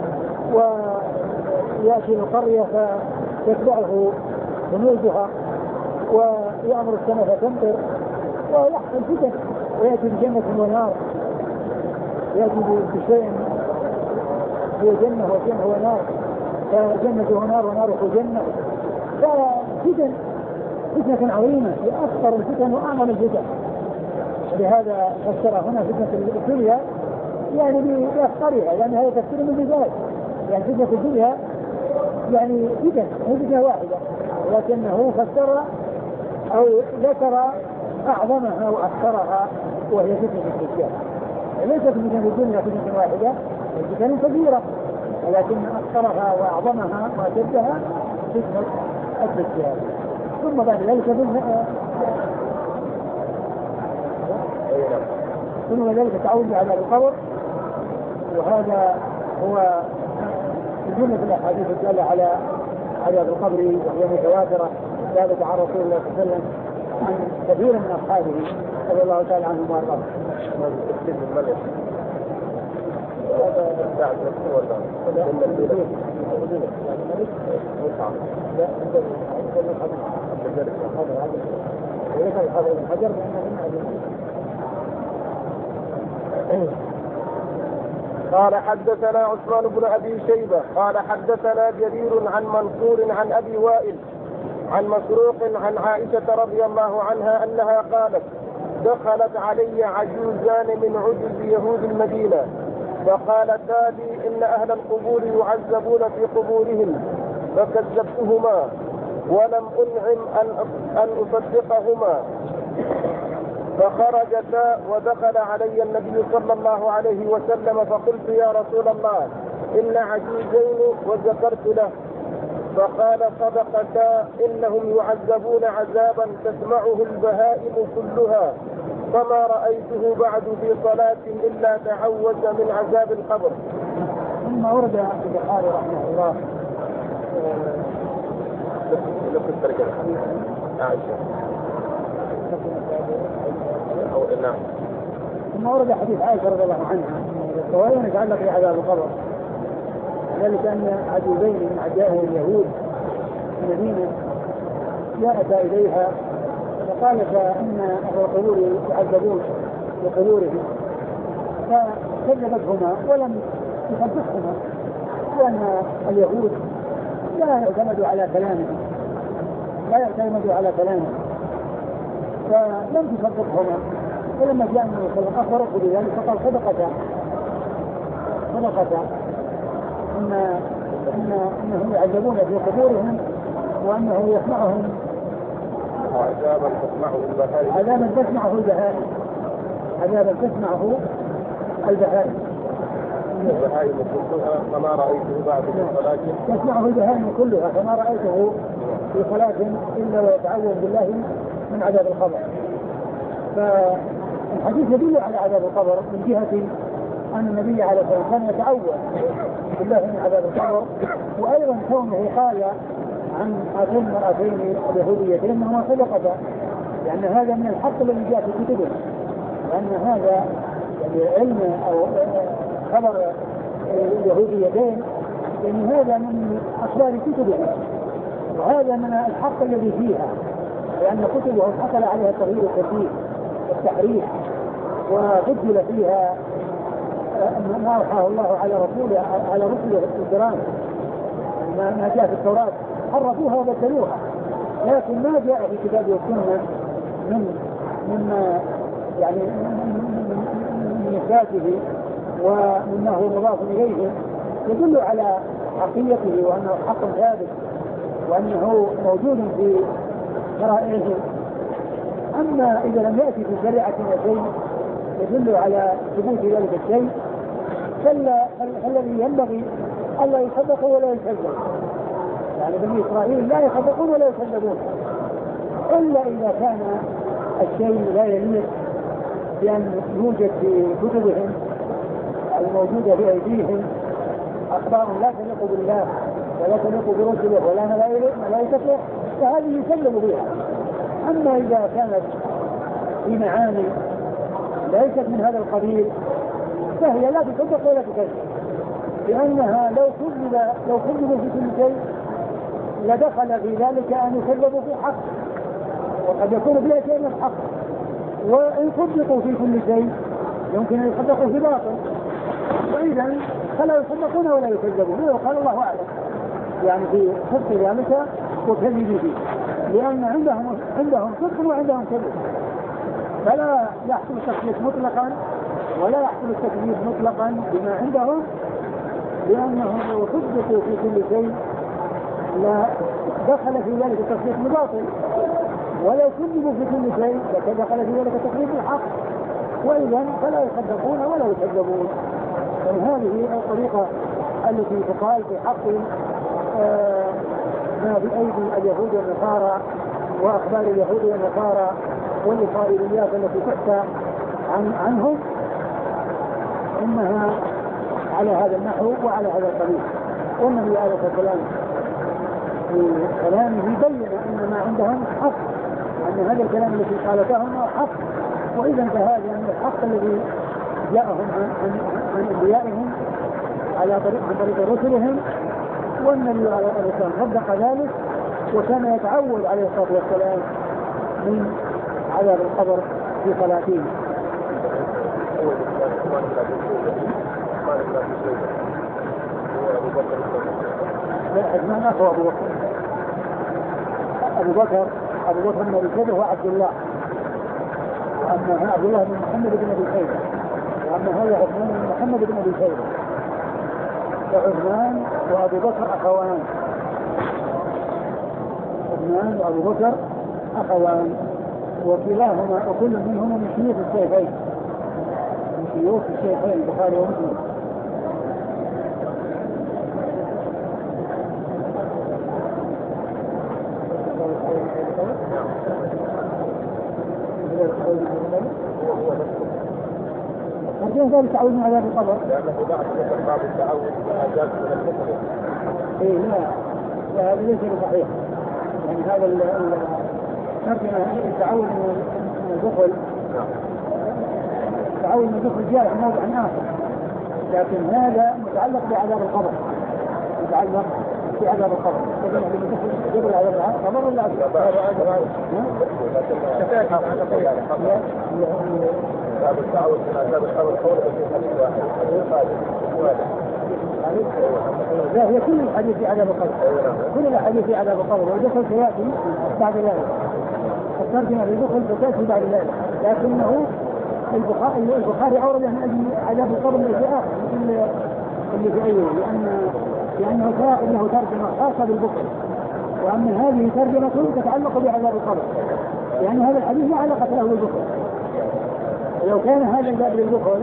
ويأتي القرية فتتبعه جنودها ويأمر السماء فتمطر ويحصل فتن، ويأتي بجنة ونار، يأتي بشيء هو جنة وجنة ونار، فجنة ونار وناره جنة، ففتن فتنة عظيمة هي أكثر الفتن وأعظم الفتن. لهذا فسر هنا فتنة الدنيا يعني بأخطرها، لأن هذا تفسير من بذلك، يعني فتنة الدنيا يعني فتن هي فتنة واحدة، ولكنه فسر أو ذكر أعظمها وأكثرها وهي فتنة الدجال. ليست فتنة الدنيا فتنة واحدة، فتنة كبيرة، ولكن أكثرها وأعظمها وأشدها فتنة الدجال. ثم بعد ذلك ثم ذلك تعود على القبر، وهذا هو جملة الأحاديث الدالة على عذاب القبر وهي متواترة ثابت عن رسول الله صلى الله عليه وسلم عن كثير من أصحابه رضي الله تعالى عنهم وارضاهم. بعد رسول الله قال حدثنا عثمان بن أبي شيبة قال حدثنا جرير عن منصور عن أبي وائل عن مسروق عن عائشة رضي الله عنها أنها قالت: دخلت علي عجوزان من عجز يهود المدينة فقالتا لي: إن أهل القبور يعذبون في قبورهم، فكذبتهما ولم أنعم أن أصدقهما، فخرجتا ودخل علي النبي صلى الله عليه وسلم فقلت: يا رسول الله، إن عجوزين، وذكرت له، فقال: صدقتا، إنهم يعذبون عذابا تسمعه البهائم كلها، فما رأيته بعد في صلاة إلا تعوذ من عذاب القبر. ثم ورد البخاري رحمه الله نفس الترجمة عائشة أو نعم. ثم ورد حديث عائشة رضي الله عنها وهو يتعلق بعذاب القبر، ذلك أن عجوزين من عجائز اليهود في المدينة جاءتا إليها فقالت إن أهل القبور يعذبون بقبورهم، فكذبتهما ولم تصدقهما، لأن اليهود لا يعتمدوا على كلامهم لا يعتمدوا على كلامهم فلم تصدقهما. فلما جاء النبي صلى الله عليه وسلم أخبرته بذلك فقال صدقتا صدقتا إن إن إنهم يعذبون في قبورهم وأنه يسمعهم عذابا تسمعه البهائم عذابا تسمعه البهائم عذابا تسمعه البهائم البهائم كلها فما رأيته بعد في صلاة تسمعه البهائم كلها فما رأيته في صلاة إلا ويتعوذ بالله من عذاب القبر. فالحديث يدل على عذاب القبر من جهة أن النبي عليه الصلاة والسلام يتعوذ بالله من عذاب القبر، وأيضا كونه قال عن هاتين المرأتين اليهوديتين أنهما صدقتا، لأن هذا من الحق الذي جاء في كتبه، لأن هذا علم أو خبر اليهوديتين لأن هذا من أخبار كتبه، وهذا من الحق الذي فيها، لأن كتبه حصل عليها التغيير الكثير والتحريف وبدل فيها ما أوحاه الله على رسوله على رسله الكرام ما جاء في التوراة حرفوها وبدلوها، لكن ما جاء في كتاب والسنة من مما يعني من إثباته ومما هو مضاف إليه يدل على حقيقته وأنه حق ثابت وأنه موجود في شرائعه. أما إذا لم يأتي في شريعتنا شيء يدل على ثبوت ذلك الشيء فالذي ينبغي ألا يصدقوا ولا يكذبوا، يعني بني إسرائيل لا يصدقون ولا يكذبون إلا إذا كان الشيء لا يليق بأن يوجد في كتبهم الموجودة في أيديهم أخبار لا تليق بالله ولا تليق برسله ولا ملائكته فهذه يكذب بها. أما إذا كانت في معاني ليست من هذا القبيل فهي لا تصدق ولا تكذب، لأنها لو كذب لو كذبوا في كل شيء لدخل في ذلك أن يكذبوا في حق، وقد يكون فيها شيء من الحق، وإن صدقوا في كل شيء يمكن أن يصدقوا في باطل، وإذا فلا يصدقون ولا يكذبون، وقال الله أعلم يعني في صدق ذلك وكذب فيه، لأن عندهم عندهم صدق وعندهم كذب، فلا يحصل التكذيب مطلقا ولا يحصل التكذيب مطلقا بما عندهم، لأنهم لو صدقوا في كل شيء لا دخل في ذلك التصديق بباطل، ولو كذبوا في كل شيء دخل في ذلك التصديق بالحق، وإذا فلا يصدقون ولا يكذبون. فهذه الطريقة التي تقال في حق آه ما بأيدي اليهود والنصارى وأخبار اليهود والنصارى والإسرائيليات التي تحكى عن عنهم إنها على هذا النحو وعلى هذا القبيل. والنبي عليه الصلاة والسلام في كلامه بين أن ما عندهم حق، أن هذا الكلام الذي قالتهم هو حق، وإذا فهذا من الحق الذي جاءهم عن, عن, عن أنبيائهم على طريق عن طريق رسلهم، والنبي عليه الصلاة والسلام صدق ذلك وكان يتعوذ عليه الصلاة والسلام من عذاب القبر في صلاته. لا عثمان أخو أبو بكر أبو بكر أبو بكر بن أبي شيبة وعبد الله، وأما عبد الله بن محمد بن أبي شيبة، وأما هذا عثمان بن محمد بن أبي شيبة. فعثمان وأبو بكر أخوان، عثمان وأبو بكر أخوان، وكلاهما وكل منهما من شيوخ الشيخين من شيوخ الشيخين البخاري ومسلم. أرجو ذلك تعود من عذاب القبر لأنه بعد ذكر باب التعوذ من عذاب من الكفر. إيه لا لا هذا ليس بصحيح، يعني هذا الترجمة التعوذ من البخل التعوذ من البخل جاء في موضع آخر، لكن هذا متعلق بعذاب القبر، متعلق بعذاب القبر. قبل عذاب القبر ولا هذا التعوذ من عذاب القبر قول لا، هي كل الحديث في عذاب القبر، كل الحديث في عذاب القبر، والدخل سيأتي بعد ذلك، الترجمة للدخل ستأتي بعد ذلك، لكنه البخاري أورد من أجل عذاب القبر اللي في آخر اللي في أوله، لأن لأنه له ترجمة خاصة بالبخل، وأما هذه ترجمة تتعلق بعذاب القبر، لأن هذا الحديث لا علاقة له بالبخل. ولو كان هذا الباب للبخل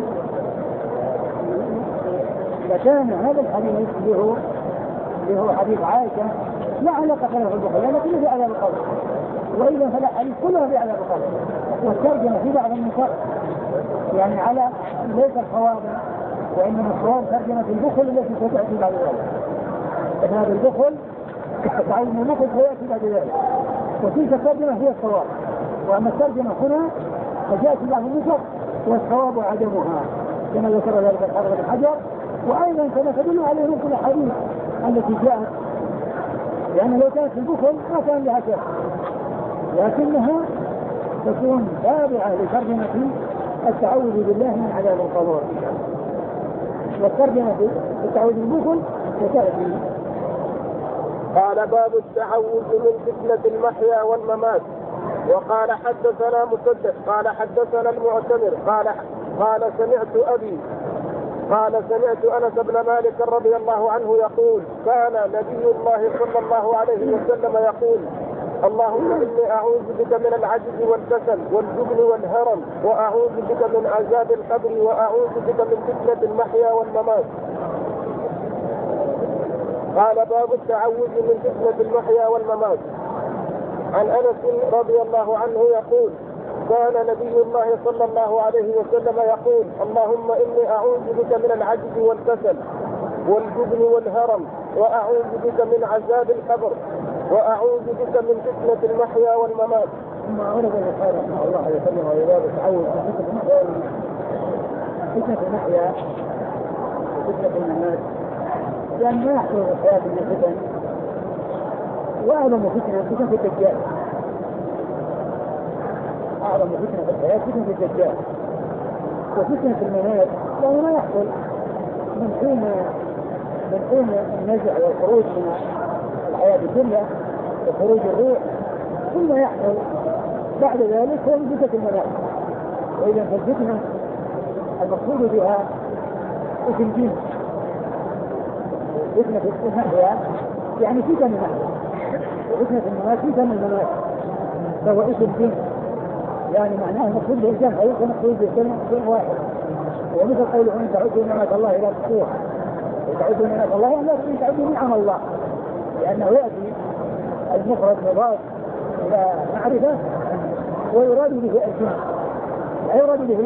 لكان هذا الحديث اللي هو اللي هو حديث عائشة لا علاقة له بالبخل، لأنه كله في عذاب القبر، وإذا فلا حديث كلها في عذاب القبر، والترجمة في بعض النسخ يعني على ليس الصواب، وإنما الصواب ترجمة البخل التي ستأتي بعد ذلك. هذا البخل تعلم البخل سيأتي بعد ذلك، وتلك الترجمة هي الصواب، وأما الترجمة هنا فجاءت بعض النسخ والصواب عدمها كما ذكر ذلك الحافظ بن حجر، وأيضا كما تدل عليه نص الأحاديث التي جاءت، لأن لو كانت في البخل ما كان لها شيء، لكنها تكون تابعة لترجمة التعوذ بالله من عذاب القبر، والترجمة التعوذ بالبخل وتأتي. قال باب التعوذ من فتنة المحيا والممات. وقال حدثنا مسدد قال حدثنا المعتمر قال قال سمعت أبي قال سمعت أنس بن مالك رضي الله عنه يقول كان نبي الله صلى الله عليه وسلم يقول اللهم إني أعوذ بك من العجز والكسل والجبن والهرم، وأعوذ بك من عذاب القبر، وأعوذ بك من فتنة المحيا والممات. قال باب التعوذ من فتنة المحيا والممات. عن أنس رضي الله عنه يقول كان نبي الله صلى الله عليه وسلم يقول اللهم إني أعوذ بك من العجز والكسل والجبن والهرم، وأعوذ بك من عذاب القبر، وأعوذ بك من فتنة المحيا والممات. ثم أورد البخاري رحمه الله عليه وسلم وباب التعوذ من فتنة المحيا والممات. فتنة المحيا وفتنة الممات، لأن ما يحصل في الحياة من الفتن، وأعظم فتنة فتنة الدجال، أعظم فتنة في الحياة فتنة الدجال، وفتنة الممات لأنه ما يحصل من حين من حين النزع والخروج من الحياة الدنيا وخروج الروح، ثم يحصل بعد ذلك هو فتنة الممات. وإذا فالفتنة المقصود بها اسم الجن، فتنة المحيا يعني فتنة المحيا، وفتنة الممات فتنة الممات، فهو اسم الجن، يعني معناه مقصود بالجمع يمكن مقصود بكلمة واحد. ومثل قوله ان تعدوا نعمة الله لا تحصوها، تعدوا نعمة الله يعني لا تعدوا نعم الله، لأنه يأتي المفرد مضاف إلى معرفة ويراد به الجنس، لا يراد به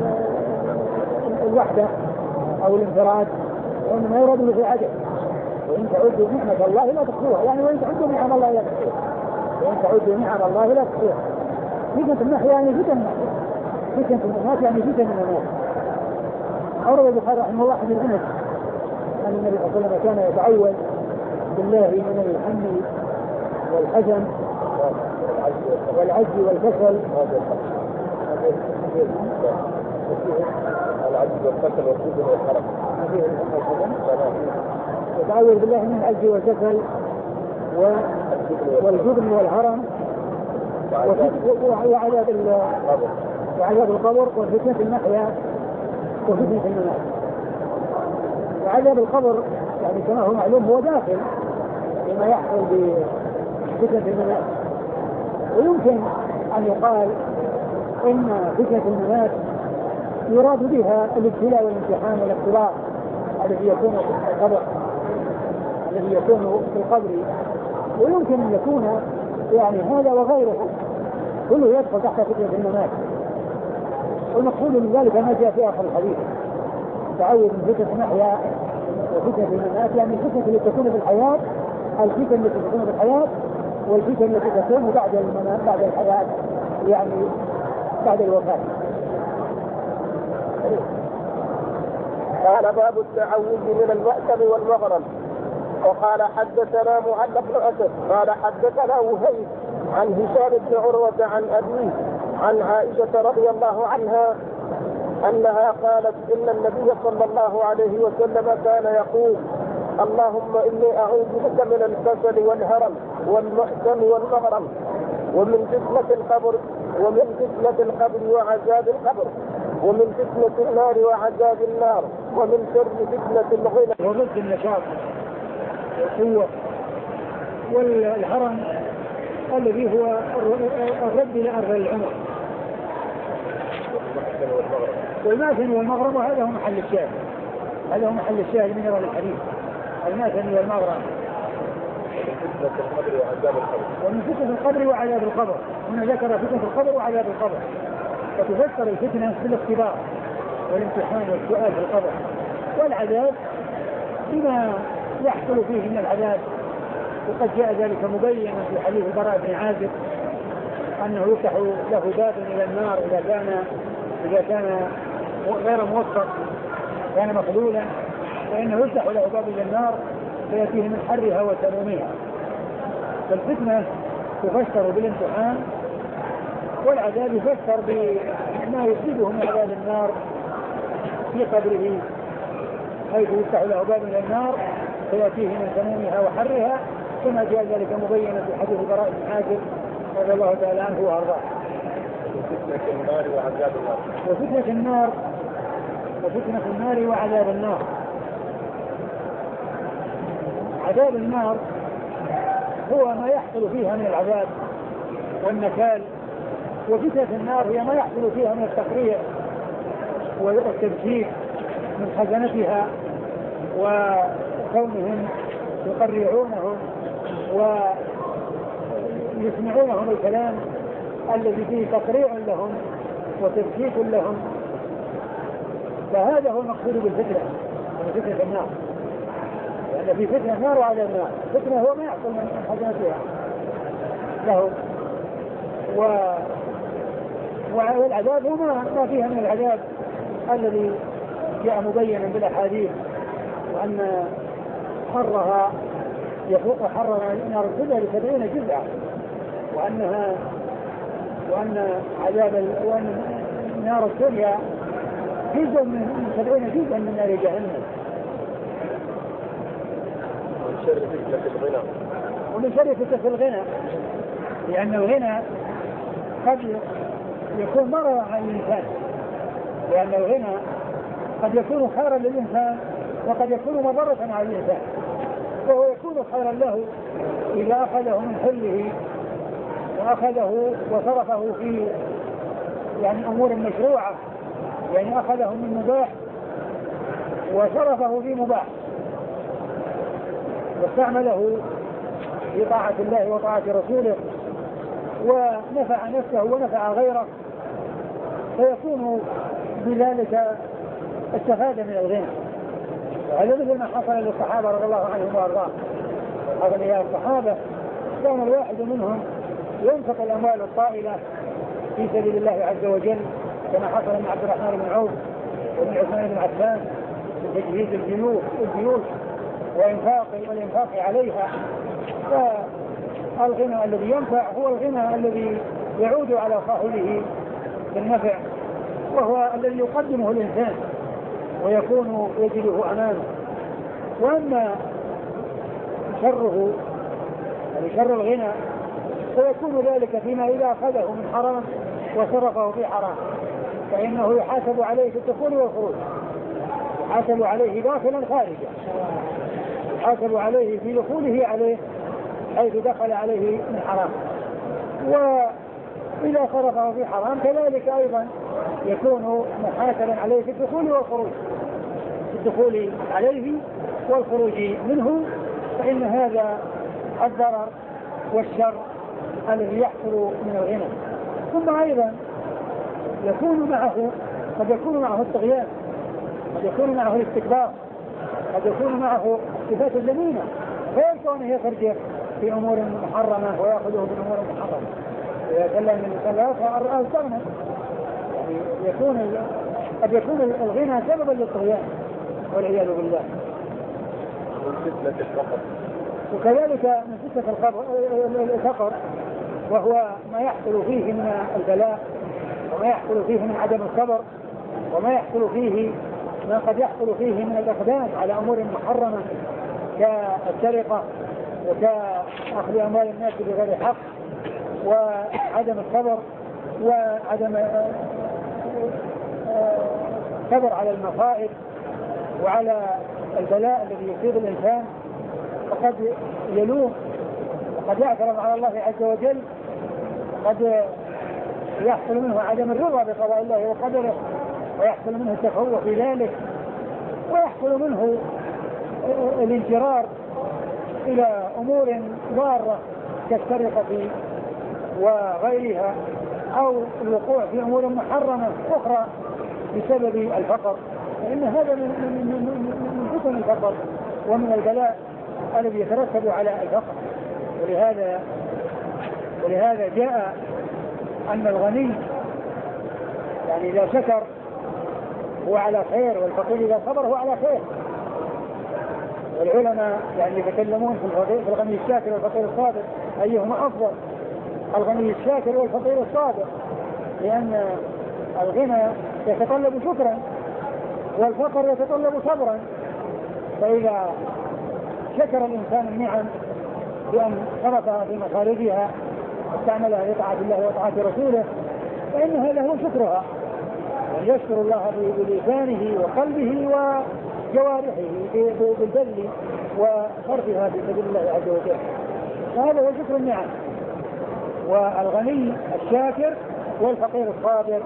الوحدة أو الانفراد، وإنما يراد به العدد. وإن تعدوا نعمة الله لا تحصوها، يعني وإن تعدوا نعم الله لا تحصوها، وإن تعدوا نعم الله لا تحصوها. فتنة المحيا يعني فتنة المحيا، فتنة الممات يعني فتنة الممات. أورد البخاري رحمه الله حديث أنس أن النبي صلى الله عليه وسلم كان يتعوذ بالله من الهم والحزن والعجز والكسل العجز والكسل والجبن والهرم. يتعوذ بالله من العجز والكسل والجبن والهرم وعذاب وعذاب القبر وفتنة المحيا وفتنة الممات. وعذاب القبر يعني كما هو معلوم هو داخل لما يحصل بفتنة الممات. ويمكن أن يقال إن فتنة الممات يراد بها الابتلاء والامتحان والاختبار الذي يكون في القبر الذي يكون في القبر، ويمكن أن يكون يعني هذا وغيره كله يدخل تحت فتنة الممات. والمقصود من ذلك ما جاء في آخر الحديث تعوذ من فتنة المحيا وفتنة الممات، يعني الفتنة التي تكون في الحياة، الفتنة التي تكون في الحياة والفتن التي تكون بعد بعد الحياة يعني بعد الوفاة. قال باب التعوذ من المأثم والمغرم. وقال حدثنا معل بن أسد قال حدثنا وهيب عن هشام بن عروة عن أبيه عن عائشة رضي الله عنها أنها قالت إن النبي صلى الله عليه وسلم كان يقول اللهم إني أعوذ بك من الكسل والهرم والمحزن والمغرم ومن فتنة القبر ومن فتنة القبر وعذاب القبر ومن فتنة النار وعذاب النار ومن شر فتنة الغنى. وضد النشاط والقوة والهرم الذي هو الرد إلى أرض العمر والماثل والمغرب. وهذا هو محل الشاهد هذا هو محل الشاهد من رأي الحديث الماثل والمغرب ومن فتنة القبر وعذاب القبر. هنا ذكر فتنة القبر وعذاب القبر وتفسر الفتنة بالاختبار والامتحان والسؤال في القبر والعذاب بما يحصل فيه من العذاب. وقد جاء ذلك مبينا في حديث البراء بن عازب أنه يفتح له باب إلى النار إذا كان إذا كان غير موفق كان مخلولا فإنه يفتح له باب إلى النار فيأتيه من حرها وسمومها. فالفتنة تفسر بالامتحان والعذاب يفسر بما يصيبه من عذاب النار في قبره حيث يفتح له باب إلى النار فيأتيه من سمومها وحرها كما جاء ذلك مبينا في حديث البراء بن عازب رضي الله تعالى عنه وأرضاه. وفتنة النار وعذاب النار وفتنة النار وفتنة النار وعذاب النار. عذاب النار هو ما يحصل فيها من العذاب والنكال، وفتنة النار هي ما يحصل فيها من التقريع والتبكير من خزنتها وكونهم يقرعونهم ويسمعونهم الكلام الذي فيه تقريع لهم وتبكيك لهم. فهذا هو المقصود بالفتنة من فتنة النار، لأن في فتنة نار وعذاب النار. فتنة هو ما يحصل من خزنتها لهم و... والعذاب هو ما فيها من العذاب الذي جاء مبينا بالأحاديث وأن حرها يفوق حر نار الدنيا لسبعين جزءا وأنها وأن عذاب ال... وأن نار الدنيا جزء من سبعين جزءا من نار جهنم. ومن شر فتنة الغنى ومن شر فتنة الغنى لأن الغنى قد يكون مرضا على الإنسان، لأن الغنى قد يكون خيرا للإنسان وقد يكون مضرة على الإنسان. فهو يكون خيرا له إذا أخذه من حله وأخذه وصرفه في يعني أمور مشروعة، يعني أخذه من مباح وصرفه في مباح واستعمله في طاعة الله وطاعة رسوله ونفع نفسه ونفع غيره، فيكون بذلك استفاد من الغنى. وهذا مثل ما حصل للصحابة رضي الله عنهم وارضاهم. أغنياء الصحابة كان الواحد منهم ينفق الأموال الطائلة في سبيل الله عز وجل كما حصل من عبد الرحمن بن عوف ومن عثمان بن عفان في تجهيز الجيوش وإنفاق والإنفاق عليها. فالغنى الذي ينفع هو الغنى الذي يعود على صاحبه بالنفع، وهو الذي يقدمه الإنسان ويكون يجده أمامه. وأما شره يعني شر الغنى فيكون ذلك فيما إذا أخذه من حرام وصرفه في حرام فإنه يحاسب عليه في الدخول والخروج، يحاسب عليه داخلا خارجا، يحاسب عليه في دخوله عليه حيث دخل عليه من حرام، وإذا صرفه في حرام كذلك أيضا يكون محاسبا عليه في الدخول والخروج، في الدخول عليه والخروج منه. فإن هذا الضرر والشر الذي يحصل من الغنى. ثم أيضا يكون معه قد يكون معه الطغيان، قد يكون معه الاستكبار، قد يكون معه صفات الذميمة غير كونه يخرج في أمور محرمة ويأخذه بالأمور المحرمة. إذا كلم الإنسان لا يفعل الرأس استغنى، يعني يكون قد يكون الغنى سببا للطغيان والعياذ بالله. وكذلك من فتنة الفقر وهو ما يحصل فيه من البلاء وما يحصل فيه من عدم الصبر وما يحصل فيه ما قد يحصل فيه من الإقدام على أمور محرمة كالسرقة وكأخذ أموال الناس بغير حق وعدم الصبر وعدم الصبر على المصائب وعلى البلاء الذي يصيب الإنسان، وقد يلوم وقد يعترض على الله عز وجل، قد يحصل منه عدم الرضا بقضاء الله وقدره ويحصل منه التفوق في ذلك ويحصل منه الانجرار إلى أمور ضارة كالسرقة وغيرها أو الوقوع في أمور محرمة أخرى بسبب الفقر، فإن هذا من من فتن الفقر ومن البلاء الذي يترتب على الفقر. ولهذا ولهذا جاء أن الغني يعني إذا شكر هو على خير والفقير إذا صبر هو على خير. والعلماء يعني يتكلمون في الغني الشاكر والفقير الصابر أيهما أفضل؟ الغني الشاكر والفقير الصابر، لأن الغنى يتطلب شكرا والفقر يتطلب صبرا. فإذا شكر الإنسان النعم بأن صرفها في مخارجها واستعملها لطاعة الله وطاعة رسوله فإن هذا هو شكرها، أن يشكر الله بلسانه وقلبه وجوارحه بالبذل وصرفها في سبيل الله عز وجل، فهذا هو شكر النعم. والغني الشاكر والفقير الصابر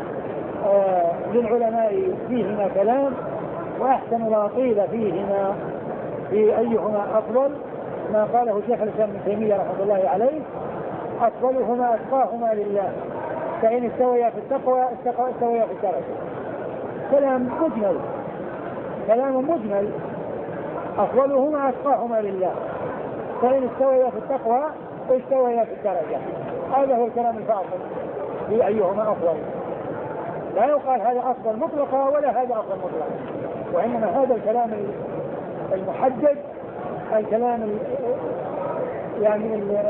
آه للعلماء فيهما كلام، وأحسن ما قيل فيهما في أيهما أفضل ما قاله شيخ الإسلام ابن تيمية رحمه الله عليه: أفضلهما أتقاهما لله، فإن استويا في التقوى استويا في الدرجة. كلام مجمل كلام مجمل أفضلهما أتقاهما لله، فإن استويا في التقوى استويا في الدرجة. هذا هو الكلام الفاصل في أيهما أفضل. لا يقال هذا أفضل مطلقا ولا هذا أفضل مطلقا، وإنما هذا الكلام المحدد، الكلام يعني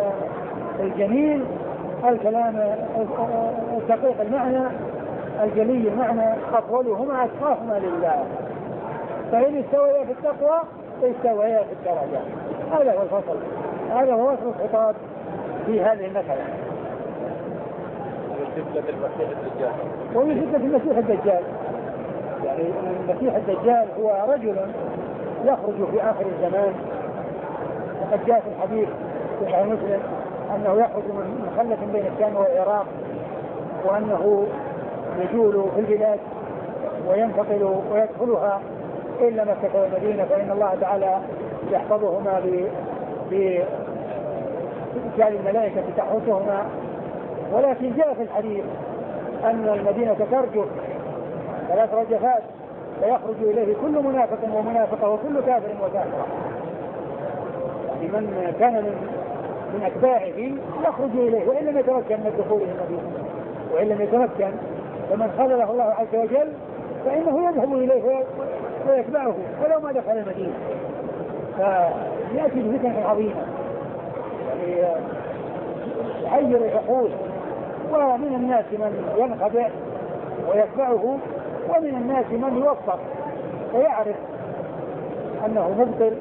الجميل، الكلام الدقيق المعنى الجلي المعنى: أفضلهما أتقاهما لله، فإن استويا في التقوى استويا في الدرجة. هذا هو الفصل، هذا هو وصل الخطاب في هذه المسألة. ومن فتنة المسيح الدجال، يعني المسيح الدجال هو رجل يخرج في آخر الزمان، وقد جاء في الحديث في صحيح مسلم أنه يخرج من مخلة بين الشام والعراق، وأنه يجول في البلاد وينتقل ويدخلها إلا مكة والمدينة، فإن الله تعالى يحفظهما برجال الملائكة تحرسهما. ولكن جاء في الحديث أن المدينة ترجف ثلاث رجفات فيخرج إليه كل منافق ومنافقة وكل كافر وكافرة، يعني من كان من, من أتباعه يخرج إليه وإن لم يتمكن من الدخول إلى المدينة، وإن لم يتمكن فمن خذله الله عز وجل فإنه يذهب إليه ويتبعه ولو ما دخل المدينة. فيأتي بفتنة عظيمة يعني يحير العقول، ومن الناس من ينخدع ويتبعه، ومن الناس من يوفق ويعرف أنه مبطل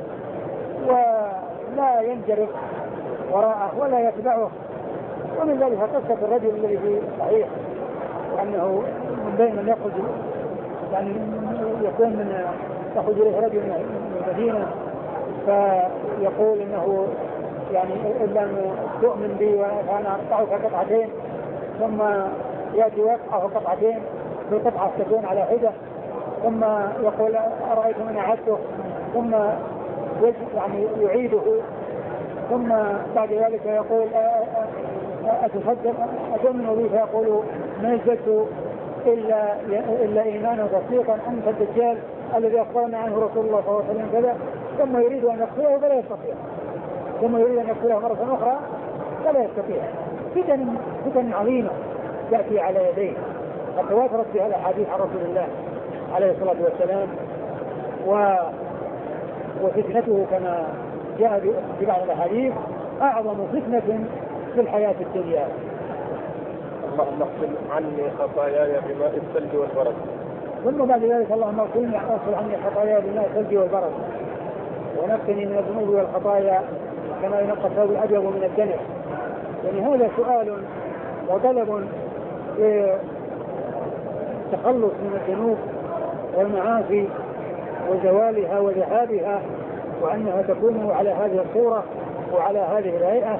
ولا ينجرف وراءه ولا يتبعه. ومن ذلك قصة الرجل الذي في صحيح أنه من بين من يخرج يعني يكون من يخرج إليه رجل من المدينة فيقول إنه يعني إن لم تؤمن بي وأنا أقطعك قطعتين، ثم يأتي ويقطعه قطعتين في قطعة تكون على حدة، ثم يقول أرأيتم أن أعدته، ثم يعني يعيده، ثم بعد ذلك يقول أتصدق أتؤمن بي، فيقول ما ازددت إلا, إلا إيمانا وتصديقا أنت الدجال الذي أخبرنا عنه رسول الله صلى الله عليه وسلم كذا، ثم يريد أن يقتله فلا يستطيع. ثم يريد أن يدخلها مرة أخرى فلا يستطيع. فتن فتن عظيمة تأتي على يديه قد تواترت بها الأحاديث عن رسول الله عليه الصلاة والسلام، و وفتنته كما جاء في بعض الأحاديث أعظم فتنة في الحياة الدنيا. اللهم اغفر عني خطاياي بماء الثلج والبرد. ثم بعد ذلك اللهم اغفر عني خطاياي بماء الثلج والبرد ونقني من الذنوب والخطايا كما ينقى الثوب الأبيض من الدنس. يعني هذا سؤال وطلب التخلص من الذنوب والمعاصي وزوالها وذهابها، وأنها تكون على هذه الصورة وعلى هذه الهيئة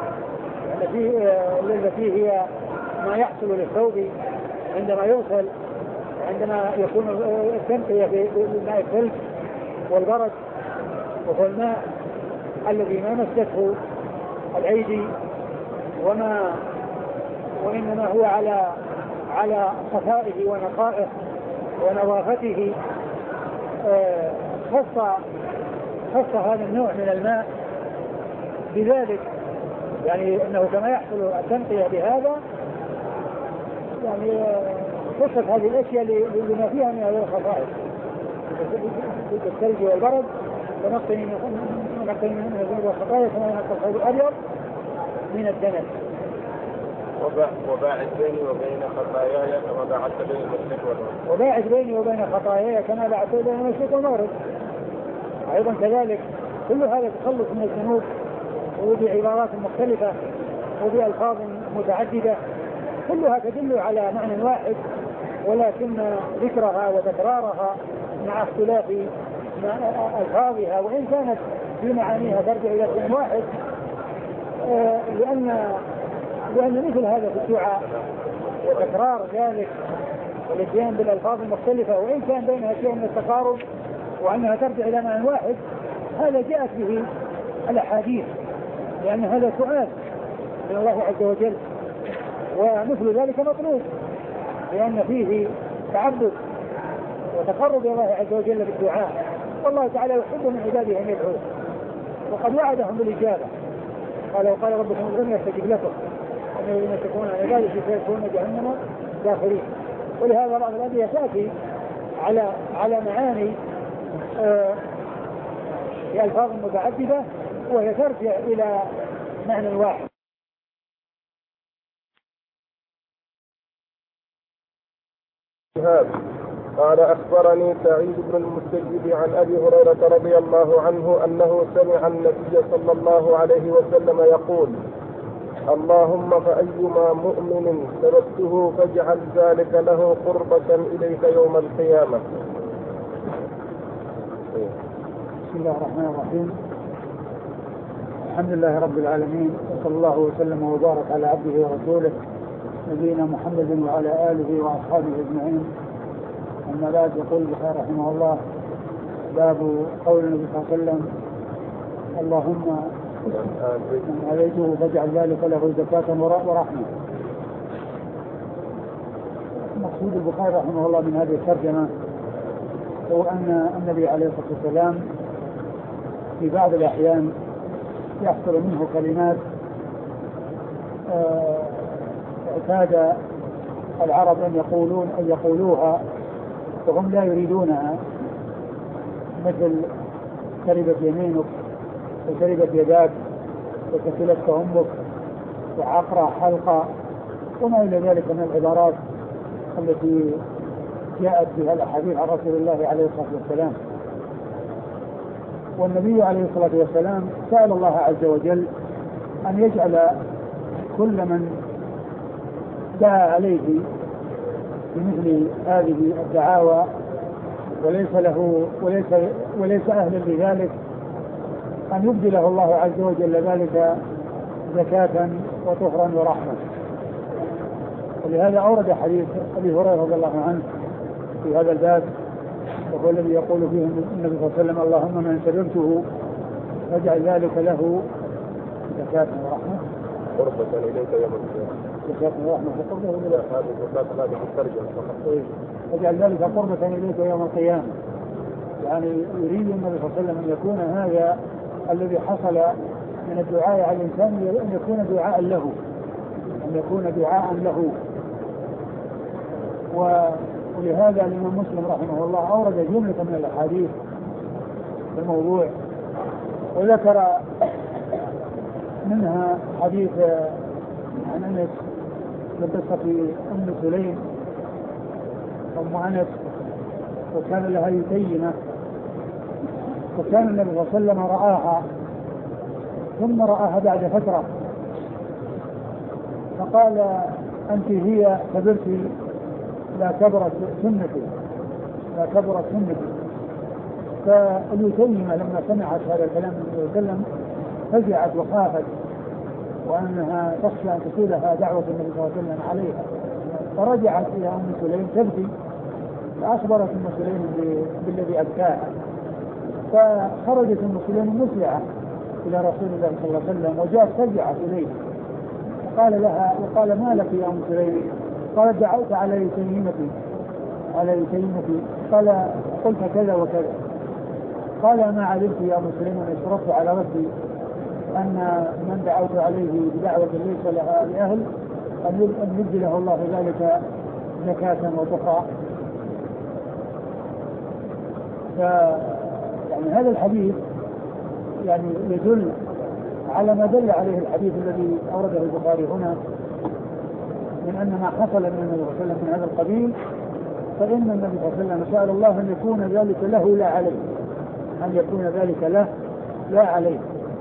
التي هي ما يحصل للثوب عندما يغسل، عندما يكون التنقية بالماء الثلج والبرد، وهو الماء الذي ما مسته الأيدي وما وإنما هو على على صفائه ونقائه ونظافته. خص خص هذا النوع من الماء بذلك، يعني انه كما يحصل التنقية بهذا، يعني خصت هذه الاشياء لما فيها من هذه الخصائص بالثلج والبرد، ونقي من الذنوب والخطايا كما ينقى الثوب الابيض من الدنس. وباعد بيني وبين خطاياي كما باعدت بين المشرق والمغرب. وباعد بيني وبين خطاياي كما باعدت بين المشرق والمغرب. أيضا كذلك كل هذا تخلص من الذنوب وبعبارات مختلفة وبألفاظ متعددة كلها تدل على معنى واحد، ولكن ذكرها وتكرارها مع اختلاف ألفاظها وإن كانت في معانيها ترجع إلى شيء واحد، لأن لأن مثل هذا في الدعاء وتكرار ذلك والاتيان بالألفاظ المختلفة وإن كان بينها شيء من التقارب وأنها ترجع إلى معنى واحد، هذا جاءت به الأحاديث، لأن هذا سؤال من الله عز وجل، ومثل ذلك مطلوب لأن فيه تعبد وتقرب إلى الله عز وجل بالدعاء، والله تعالى يحب من عباده أن يدعوه، وقد وعدهم بالإجابة. قال وقال ربكم ادعوني أستجب لكم أن الذين تكون عن عباده فيدخلون جهنم داخلين. ولهذا بعض الأدعية تأتي على على معاني آه في ألفاظ متعددة وهي ترجع إلى معنى واحد. قال أخبرني سعيد بن المسيب عن أبي هريرة رضي الله عنه أنه سمع النبي صلى الله عليه وسلم يقول: اللهم فأيما مؤمن سببته فاجعل ذلك له قربة إليك يوم القيامة. بسم الله الرحمن الرحيم. الحمد لله رب العالمين، وصلى الله وسلم وبارك على عبده ورسوله نبينا محمد وعلى آله وأصحابه أجمعين. أما بعد، يقول البخاري رحمه الله: باب قول النبي صلى الله عليه وسلم: اللهم من آذيته فاجعل ذلك له زكاة ورحمة. مقصود البخاري رحمه الله من هذه الترجمة هو أن النبي عليه الصلاة والسلام في بعض الأحيان يحصل منه كلمات اعتاد العرب أن يقولون أن يقولوها وهم لا يريدونها، مثل تربت يمينك وتربت يداك وكسلتك أمك وعقرة حلقة وما إلى ذلك من العبارات التي جاءت بها الأحاديث عن رسول الله عليه الصلاة والسلام. والنبي عليه الصلاة والسلام سأل الله عز وجل أن يجعل كل من دعا عليه بمثل هذه الدعاوى وليس له وليس وليس أهلا لذلك أن يبدله الله عز وجل ذلك زكاة وطهرا ورحمة. ولهذا أورد حديث أبي هريرة رضي الله عنه في هذا الباب، وهو الذي يقول فيه النبي صلى الله عليه وسلم: اللهم من سببته فاجعل ذلك له زكاة ورحمة قربة إليك يوم القيامة. زكاة ورحمة قربة إليك هذه الزكاة هذه الترجمة فقط. فاجعل ذلك قربة إليك يوم القيامة، يعني يريد النبي صلى الله عليه وسلم أن يكون هذا الذي حصل من من الدعاء على الإنسان أن يكون دعاء له أن يكون دعاء له ولهذا الإمام مسلم رحمه الله أورد جملة من الأحاديث في الموضوع، وذكر منها حديث عن أنس من قصة أم سليم أم أنس، وكان لها يتيمة، وكان النبي صلى الله عليه وسلم رآها ثم رآها بعد فترة فقال أنت هي كبرت لا كبرت سنتي لا كبرت سنتي. فاليتيمة لما سمعت هذا الكلام النبي صلى الله عليه وسلم فزعت وخافت وأنها تخشى أن تصيبها دعوة النبي صلى الله عليه وسلم عليها، فرجعت إلى أم سليم تبكي، فأخبرت أم سليم بالذي أبكاها، فخرجت أم سليم مسرعة إلى رسول الله صلى الله عليه وسلم وجاءت فزعت إليه وقال لها وقال ما لك يا أم سليم؟ قالت دعوت على يتيمتي على يتيمتي قال قلت كذا وكذا. قال ما علمت يا أم سليم أن اشرفت على ربي أن من دعوت عليه بدعوة ليس لها لأهل أن يبدي له الله ذلك زكاة وطهرا. يعني هذا الحديث يعني يدل على ما دل عليه الحديث الذي أورده البخاري هنا من أن ما حصل من النبي صلى الله عليه وسلم من هذا القبيل، فإن النبي صلى الله عليه وسلم سأل الله أن يكون ذلك له لا عليه، أن يكون ذلك له لا عليه.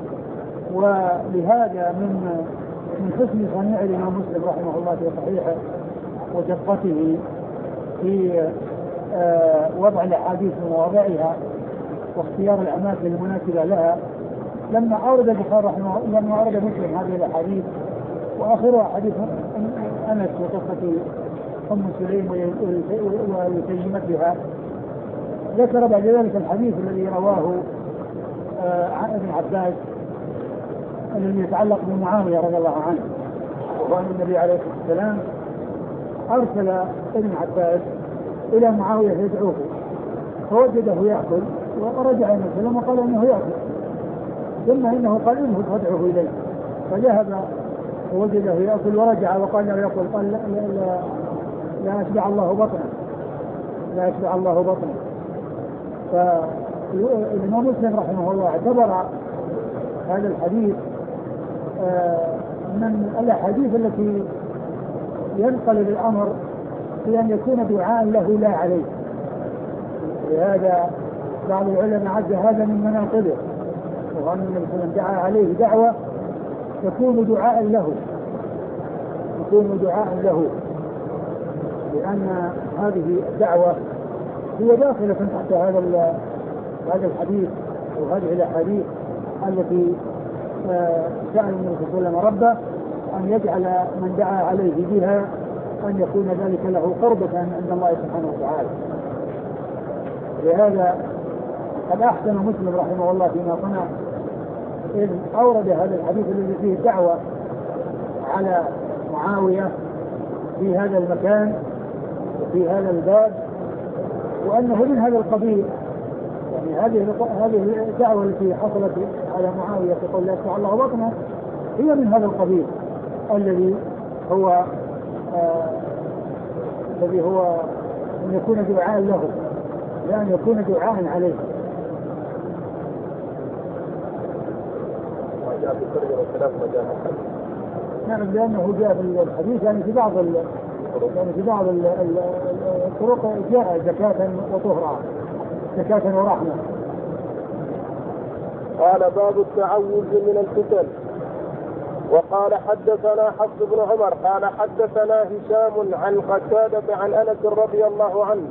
ولهذا من من حسن صنيع الإمام مسلم رحمه الله في صحيحه ودقته في آه وضع الأحاديث في مواضعها واختيار الأماكن المناسبة لها، لما أورد البخاري رحمه الله لما أورد مسلم هذه الأحاديث وآخرها حديث أنس وقصة أم سليم ويتيمتها، ذكر بعد ذلك الحديث الذي رواه آه عن ابن عباس الذي يتعلق بمعاوية رضي الله عنه، وأن النبي عليه الصلاة والسلام أرسل ابن عباس إلى معاوية يدعوه فوجده يأكل ورجع النبي صلى الله عليه وسلم وقال إنه يأكل، ثم إنه قال إنه فادعه إليه، فذهب ووجده يأكل ورجع وقال له يأكل، قال لا, لا, لا, لا أشبع الله بطنه لا أشبع الله بطنه. فالإمام مسلم رحمه الله اعتبر هذا الحديث من الأحاديث التي ينقلب الأمر في أن يكون دعاء له لا عليه. لهذا بعض العلماء عد هذا من مناقبه، وأن النبي صلى الله عليه وسلم دعا عليه دعوة تكون دعاء له تكون دعاء له لأن هذه الدعوة هي داخلة تحت هذا هذا الحديث وهذه الأحاديث التي سأل النبي صلى الله عليه وسلم ربه أن يجعل من دعا عليه بها أن يكون ذلك له قربة عند الله سبحانه وتعالى. لهذا قد أحسن مسلم رحمه الله فيما صنع إذ أورد هذا الحديث الذي فيه دعوة على معاوية في هذا المكان وفي هذا الباب، وأنه من هذا القبيل. يعني هذه هذه الدعوة التي حصلت على معاوية في قول لا يشفع الله بطنه هي من هذا القبيل الذي هو آه الذي هو أن يكون دعاء له لا أن يكون دعاء عليه. نعم، لأنه جاء في الحديث يعني في بعض يعني في بعض الطرق جاء زكاة وطهرا زكاة ورحمة. قال باب التعوذ من الفتن. وقال حدثنا حفص بن عمر قال حدثنا هشام عن قتادة عن أنس رضي الله عنه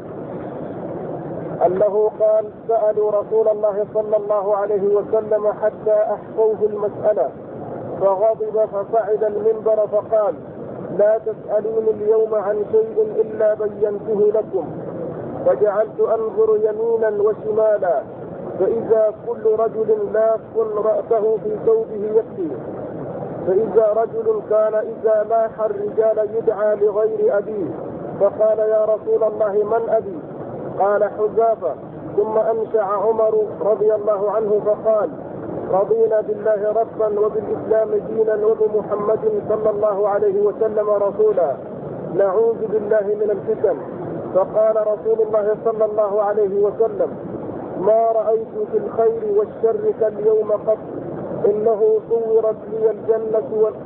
أنه قال سألوا رسول الله صلى الله عليه وسلم حتى أحقوه المسألة فغضب فصعد المنبر فقال لا تسألوني اليوم عن شيء إلا بينته لكم. فجعلت أنظر يمينا وشمالا فإذا كل رجل لاف رأسه في ثوبه يبكي، فإذا رجل كان إذا لاح الرجال يدعى لغير أبيه فقال يا رسول الله من أبي؟ قال حذافة. ثم أنشع عمر رضي الله عنه فقال رضينا بالله ربا وبالإسلام دينا وبمحمد صلى الله عليه وسلم رسولا نعوذ بالله من الفتن. فقال رسول الله صلى الله عليه وسلم ما رأيت في الخير والشر كاليوم قط إنه صورت لي الجنة وال...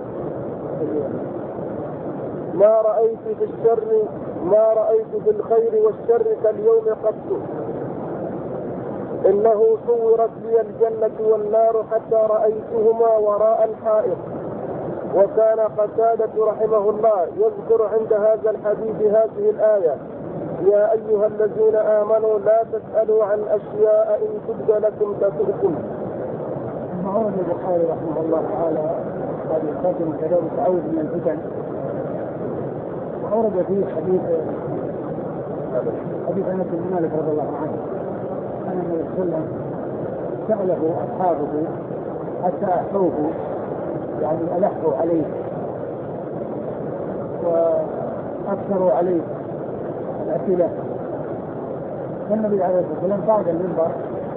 ما رأيت في الشر ما رأيت في الخير والشر كاليوم قط إنه صورت لي الجنة والنار حتى رأيتهما وراء الحائط. وكان قتادة رحمه الله يذكر عند هذا الحديث هذه الآية يا أيها الذين آمنوا لا تسألوا عن أشياء إن تبد لكم تسؤكم. معون البخاري رحمه الله تعالى هذه الخاتمة كتاب التعوذ من الفتن، وأورد فيه حديث حديث أنس بن مالك رضي الله عنه أن النبي صلى الله عليه وسلم سأله أصحابه حتى أحوه يعني ألحوا عليه وأكثروا عليه الأسئلة. والنبي عليه الصلاة والسلام صعد المنبر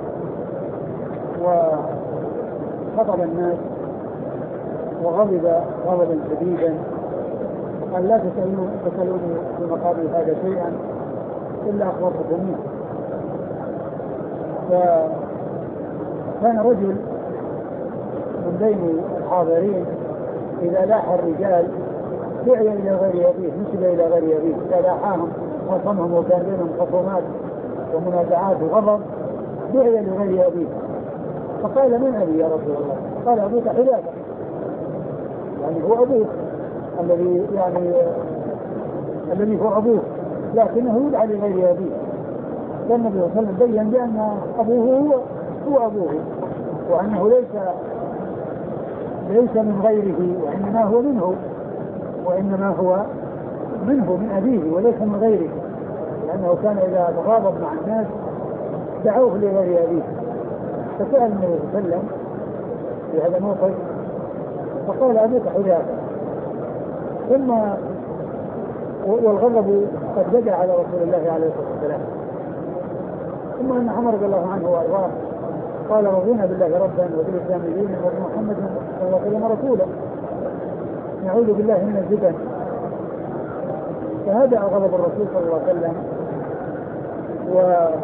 وخطب الناس وغضب غضبا شديدا قال لا تسألوني في مقابل هذا شيئا إلا أخبرتكم منه. فكان رجل من بين الحاضرين إذا لاح الرجال دعي إلى غير أبيه نسب إلى غير أبيه، إذا لاحاهم وصمهم وكان بينهم خصومات ومنازعات وغضب دعي لغير أبيه. فقال من أبي يا رسول الله؟ قال أبوك حذافة، يعني هو أبوه الذي يعني الذي هو أبوه لكنه يدعى لغير أبيه. فالنبي صلى الله عليه وسلم بين بأن أبوه هو, هو أبوه وأنه ليس ليس من غيره وإنما هو منه وإنما هو منه من أبيه وليس من غيره، لأنه كان إذا تغاضب مع الناس دعوه لغير أبيه. فسأل النبي صلى الله عليه وسلم في هذا الموقف فقال أبوك حذافة. ثم والغضب قد بدأ على رسول الله عليه الصلاة والسلام. ثم أن عمر رضي الله عنه وأرضاه قال رضينا بالله ربا وبالإسلام دينا وبمحمد صلى الله عليه وسلم رسولا نعوذ بالله من الفتن. فهدأ غضب الرسول صلى الله عليه وسلم و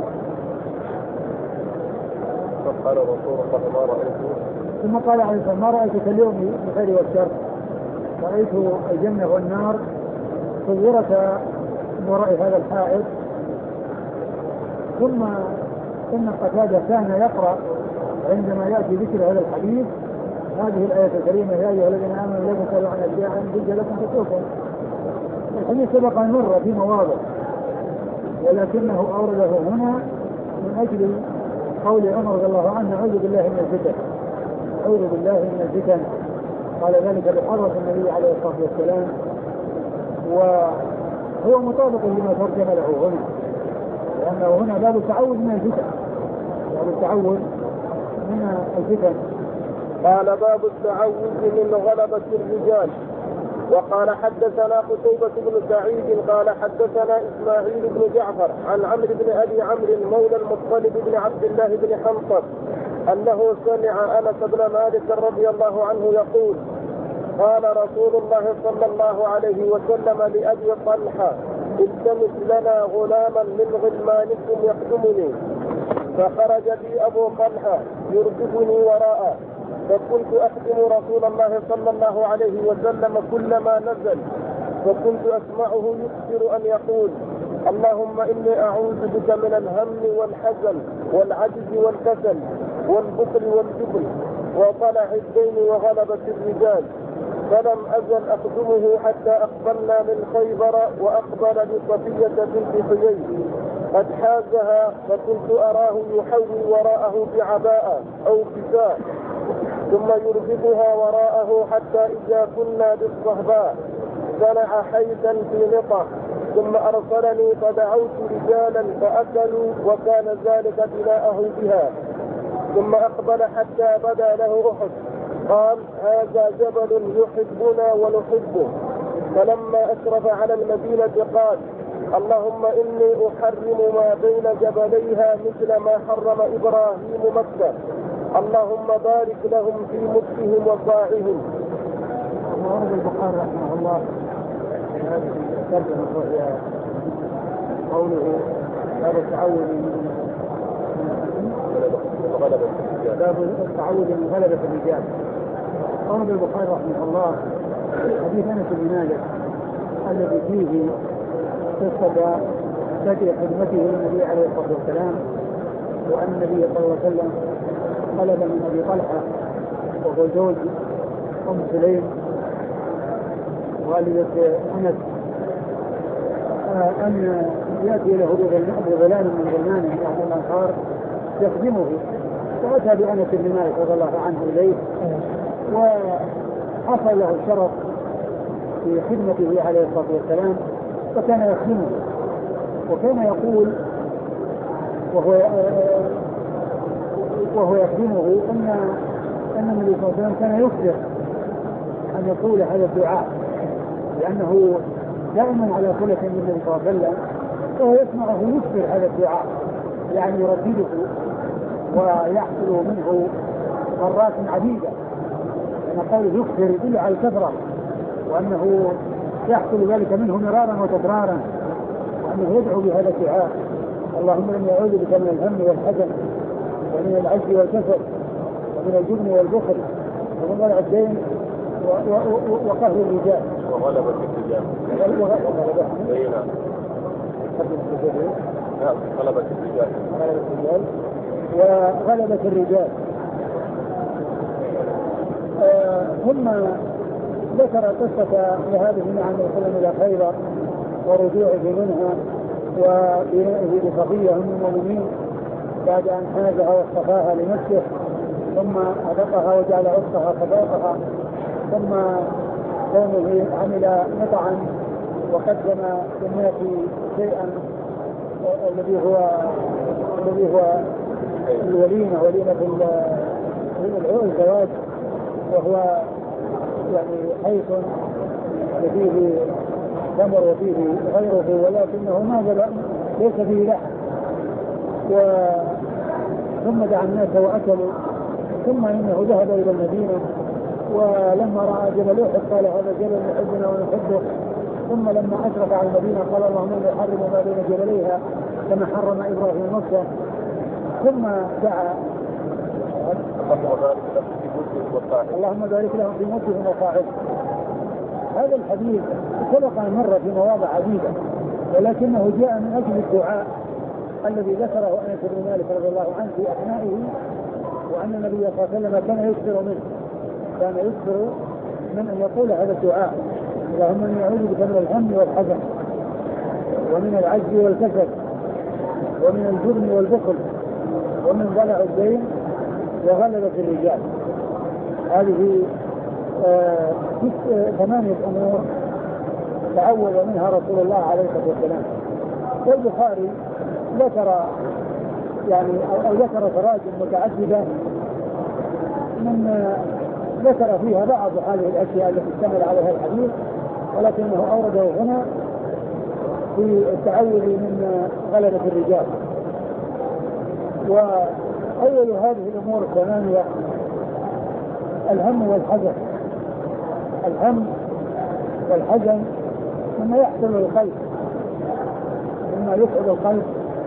قال رسول الله ما رأيته ثم قال عليه الصلاة والسلام ما رأيتك اليوم بخير والشر رأيت الجنة والنار صورت وراء هذا الحائط. ثم إن قتادة كان يقرأ عندما يأتي ذكر هذا الحديث هذه الآية الكريمة يا أيها الذين آمنوا لا تسألوا عن أشياء إن تبد لكم تسؤكم. الحديث سبق أن مر في مواضع ولكنه أورده هنا من أجل قول عمر رضي الله عنه نعوذ بالله من الفتن نعوذ بالله من الفتن. قال ذلك بحضرة النبي عليه الصلاة والسلام وهو مطابق لما ترجم له هنا، لأنه هنا باب التعوذ من الفتن باب التعوذ من الفتن. قال باب التعوذ من غلبة الرجال. وقال حدثنا قتيبة بن سعيد قال حدثنا إسماعيل بن جعفر عن عمرو بن أبي عمرو مولى المطلب بن عبد الله بن حنطب أنه سمع أنس بن مالك رضي الله عنه يقول قال رسول الله صلى الله عليه وسلم لأبي طلحة التمس لنا غلاما من غلمانكم يخدمني. فخرج بي أبو طلحة يركبني وراءه فكنت أخدم رسول الله صلى الله عليه وسلم كلما نزل فكنت أسمعه يكثر أن يقول اللهم إني أعوذ بك من الهم والحزن والعجز والكسل والبخل والجبن وطلع الدين وغلبة الرجال. فلم أزل أخدمه حتى أقبلنا من خيبر وأقبل بصفية بنت حيي قد حازها فكنت أراه يحوي وراءه بعباءة أو كساء ثم يربطها وراءه حتى إذا كنا بالصهباء صنع حيثا في نطع ثم أرسلني فدعوت رجالا فأكلوا وكان ذلك بناءه بها ثم أقبل حتى بدا له أحد قال هذا جبل يحبنا ونحبه. فلما أشرف على المدينة قال اللهم إني أحرم ما بين جبليها مثل ما حرم إبراهيم مكة اللهم بارك لهم في مدهم وصاعهم. ورد البخاري رحمه الله في هذه الترجمة الرؤيا قوله باب التعوذ من باب التعوذ من غلبة الرجال. ورد البخاري رحمه الله حديث أنس بن مالك الذي فيه قصة بدء خدمته للنبي عليه الصلاة والسلام، وأن النبي صلى الله عليه وسلم طلب من أبي طلحة وهو زوج أم سليم والدة أنس أن يأتي له بغلام من غلمان من أهل الأنصار يخدمه، فأتى بأنس بن مالك رضي الله عنه إليه وحصل له الشرف في خدمته عليه الصلاة والسلام، فكان يخدمه وكان يقول وهو وهو يخدمه أن أن النبي صلى الله عليه وسلم كان يكثر أن يقول هذا الدعاء، لأنه دائما على صلة بالنبي صلى الله عليه وسلم، وهو يسمعه يكثر هذا الدعاء، يعني يردده ويحصل منه مرات عديدة، لأن قوله يكثر يدل على الكثرة، وأنه يحصل ذلك منه مرارا وتكرارا، وأنه يدعو بهذا الدعاء: اللهم إني أعوذ بك من الهم والحزن ومن العجز والكسل ومن الجبن والبخل ومن ضلع الدين وقهر الرجال وغلبة الرجال. غلبة الرجال وغلبة الرجال. آه ثم ذكر قصة لهذه مع النبي صلى الله عليه وسلم إلى خيبر ورجوعه منها وبنائه بصفية من المؤمنين بعد أن حازها واصطفاها لنفسه، ثم أذقها وجعل عصفها صداقها، ثم كونه عمل نطعا وقدم للناس شيئا الذي هو الذي هو الوليمة وليمة الزواج، وهو يعني حيث فيه تمر وفيه غيره ولكنه ما ليس فيه لحم، ثم دعا الناس وأكلوا، ثم إنه ذهب إلى المدينة ولما رأى جبل أحد قال هذا جبل يحبنا ونحبه، ثم لما أشرف على المدينة قال اللهم إني أحرم ما بين جبليها كما حرم إبراهيم مكة، ثم دعا اللهم بارك لهم في مدهم وصاعهم. هذا الحديث سبق أن مر في مواضع عديدة، ولكنه جاء من أجل الدعاء الذي ذكره أنس بن مالك رضي الله عنه في أثنائه، وأن النبي صلى الله عليه وسلم كان يكثر منه كان يكثر من أن يقول هذا الدعاء: اللهم إني أعوذ بك من الهم والحزن ومن العجز والكسل ومن الجبن والبخل ومن ضلع الدين وغلبة الرجال. هذه آه ثمانية أمور تعوذ منها رسول الله عليه الصلاة والسلام. والبخاري ذكر يعني أو ذكر تراجم متعددة من ذكر فيها بعض هذه الأشياء التي اشتمل عليها الحديث، ولكنه أورده هنا في التعوذ من غلبة الرجال. وأول هذه الأمور الثمانية الهم والحزن. الهم والحزن مما يحصل للقلب، مما يسعد القلب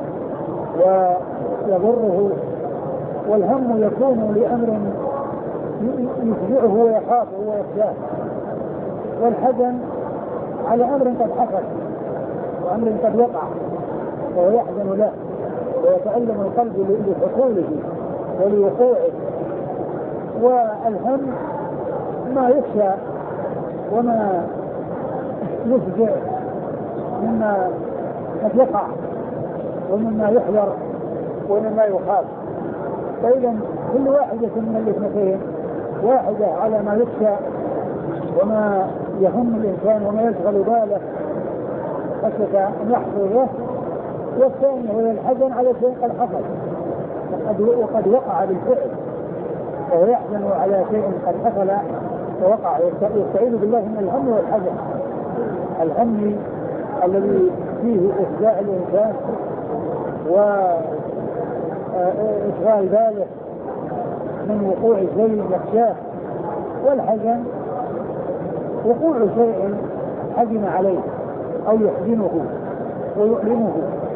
ويضره، والهم يكون لأمر يفزعه ويخافه ويخشاه، والحزن على أمر قد حصل وأمر قد وقع وهو يحزن له ويتألم القلب لحصوله ولوقوعه. والهم ما يخشى وما يفزع مما قد يقع ومما يحذر ومما يخاف. فإذا كل واحدة من الاثنتين، واحدة على ما يخشى وما يهم الإنسان وما يشغل باله خشية أن يحصل له، والثانية هو الحزن على شيء قد حصل وقد وقع بالفعل، وهو يحزن على شيء قد حصل ووقع. يستعيذ بالله من الهم والحزن. الهم الذي فيه إفزاع الإنسان وإشغال باله من وقوع شيء يخشاه، والحزن وقوع شيء حزن عليه أو يحزنه ويؤلمه.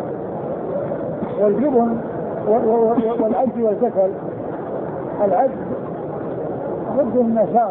والجبن والعجز والكسل، العجز ضد النشاط،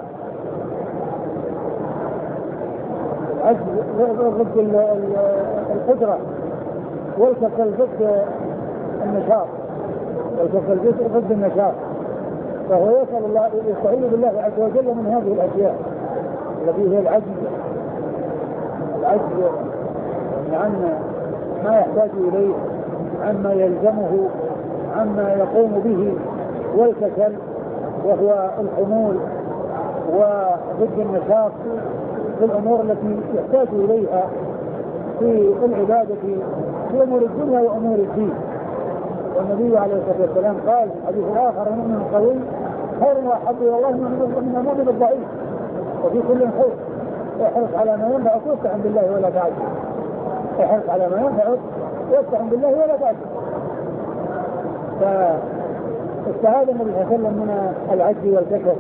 العجز ضد القدرة، والكسل ضد النشاط، والكسل ضد النشاط. فهو يسأل الله، يستعين بالله عز وجل من هذه الأشياء التي هي العجز، العجز عن ما يحتاج إليه، عما يلزمه، عما يقوم به، والكسل وهو الخمول وضد النشاط في الأمور التي يحتاج إليها في العبادة في أمور الدنيا وأمور الدين. والنبي عليه الصلاة والسلام قال حديث آخر: المؤمن القوي خير وأحب إلى الله من المؤمن الضعيف، وفي كل خير. احرص على ما ينفعك واستعن بالله ولا تعجز، احرص على ما ينفعك واستعن بالله ولا تعجز. فاستعاذ النبي صلى الله عليه وسلم من العجز والكسل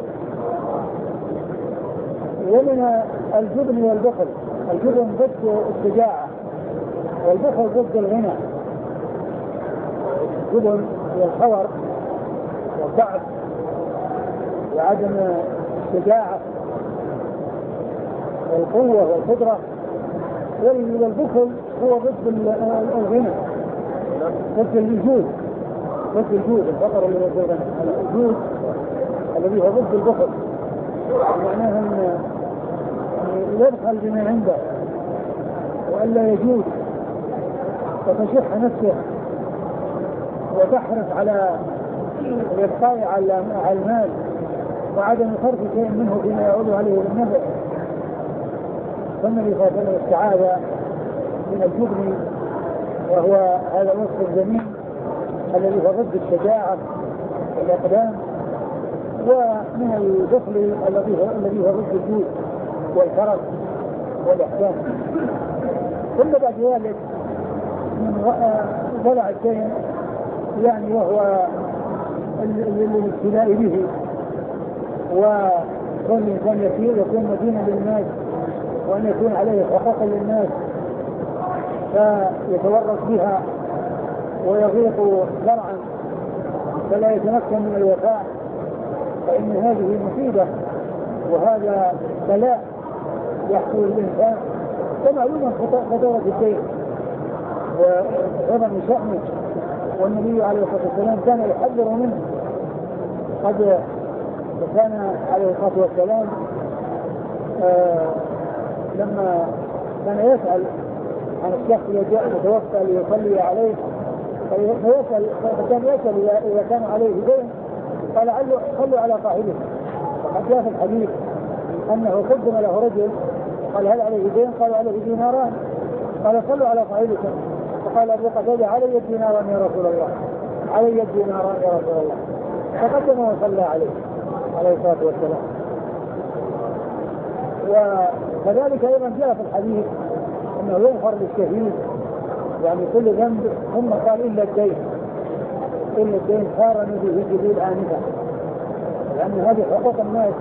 ومن الجبن والبخل. الجبن ضد الشجاعة، والبخل ضد الغنى. الجبن والخور والضعف وعدم الشجاعة والقوة والقدرة. والبخل هو ضد الغنى، ضد الجود، ضد الجود، الفقر اللي هو الجود الذي هو ضد البخل، معناه أن يبخل بما عنده وألا يجود وتشح نفسه وتحرص على الإبقاء على المال وعدم صرف شيء منه فيما يعود عليه بالنفع. فالنبي صلى الله عليه وسلم استعاذ من الجبن، وهو هذا الوصف الذميم الذي هو ضد الشجاعة والإقدام، ومن البخل الذي هو الذي هو ضد الجود والكرم والإحسان. ثم بعد ذلك من ضلع الشيء يعني وهو الابتلاء به، وكون الإنسان يسير يكون مدينا للناس وأن يكون عليه حقوق للناس فيتورط بها ويضيق ذرعا فلا يتمكن من الوفاء، فإن هذه مصيبة وهذا بلاء يحصل للإنسان. ومعلومة خطورة الدين وعظم شأنه، والنبي عليه الصلاة والسلام كان يحذر منه. قد كان عليه الصلاة والسلام آه لما كان يسأل عن الشخص الذي جاء متوفى ليصلي عليه، فيسأل فكان يسأل إذا كان عليه دين قال صلوا على صاحبه. وقد جاء في الحديث أنه قدم له رجل قال هل عليه دين؟ قال عليه ديناران. قال صلوا على صاحبكم. فقال أبو قتادة علي الديناران يا رسول الله، علي الديناران يا رسول الله. فقدم وصلى عليه عليه الصلاة والسلام. وكذلك أيضا جاء في الحديث أنه يغفر للشهيد يعني كل ذنب، ثم قال إلا الدين، إلا الدين قارن به جبريل آنفا، لأن هذه حقوق الناس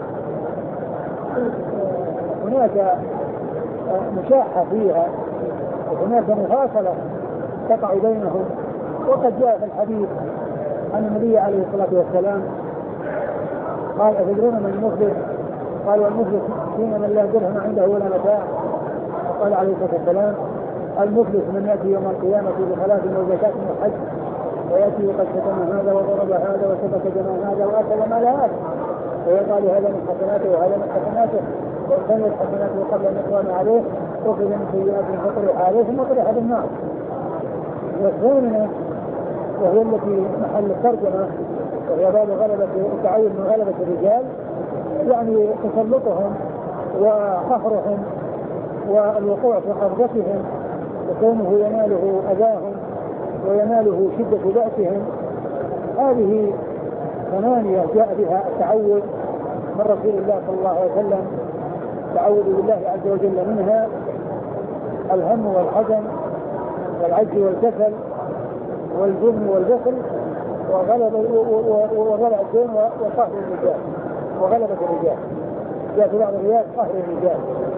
هناك مشاحة فيها وهناك مفاصلة تقع بينهم. وقد جاء في الحديث أن النبي عليه الصلاة والسلام قال أتدرون من المفلس؟ قالوا المفلس فينا من لا درهم عنده ولا متاع. قال عليه الصلاة والسلام المفلس من يأتي يوم القيامة بصلاة وزكاة وحج ويأتي وقد شتم هذا وضرب هذا وسفك دم هذا وأكل مال هذا، ويقال هذا من حسناته وهذا من حسناته، وإن كانت حسناته قبل أن يقوم عليه أخذ من سيئات فطرح عليه ثم طرح بالنار. والثانية وهي التي محل الترجمة وهي باب غلبة التعود من غلبة الرجال، يعني تسلطهم وقهرهم والوقوع في قبضتهم وكونه يناله أذاهم ويناله شدة بأسهم. هذه ثمانية جاء بها التعوذ من رسول الله صلى الله عليه وسلم، تعوذ بالله عز وجل منها الهم والحزن والعجز والكسل والجبن والبخل وغلب وغلب الدين وقهر الرجال وغلبة الرجال. جاء في بعض الروايات قهر الرجال.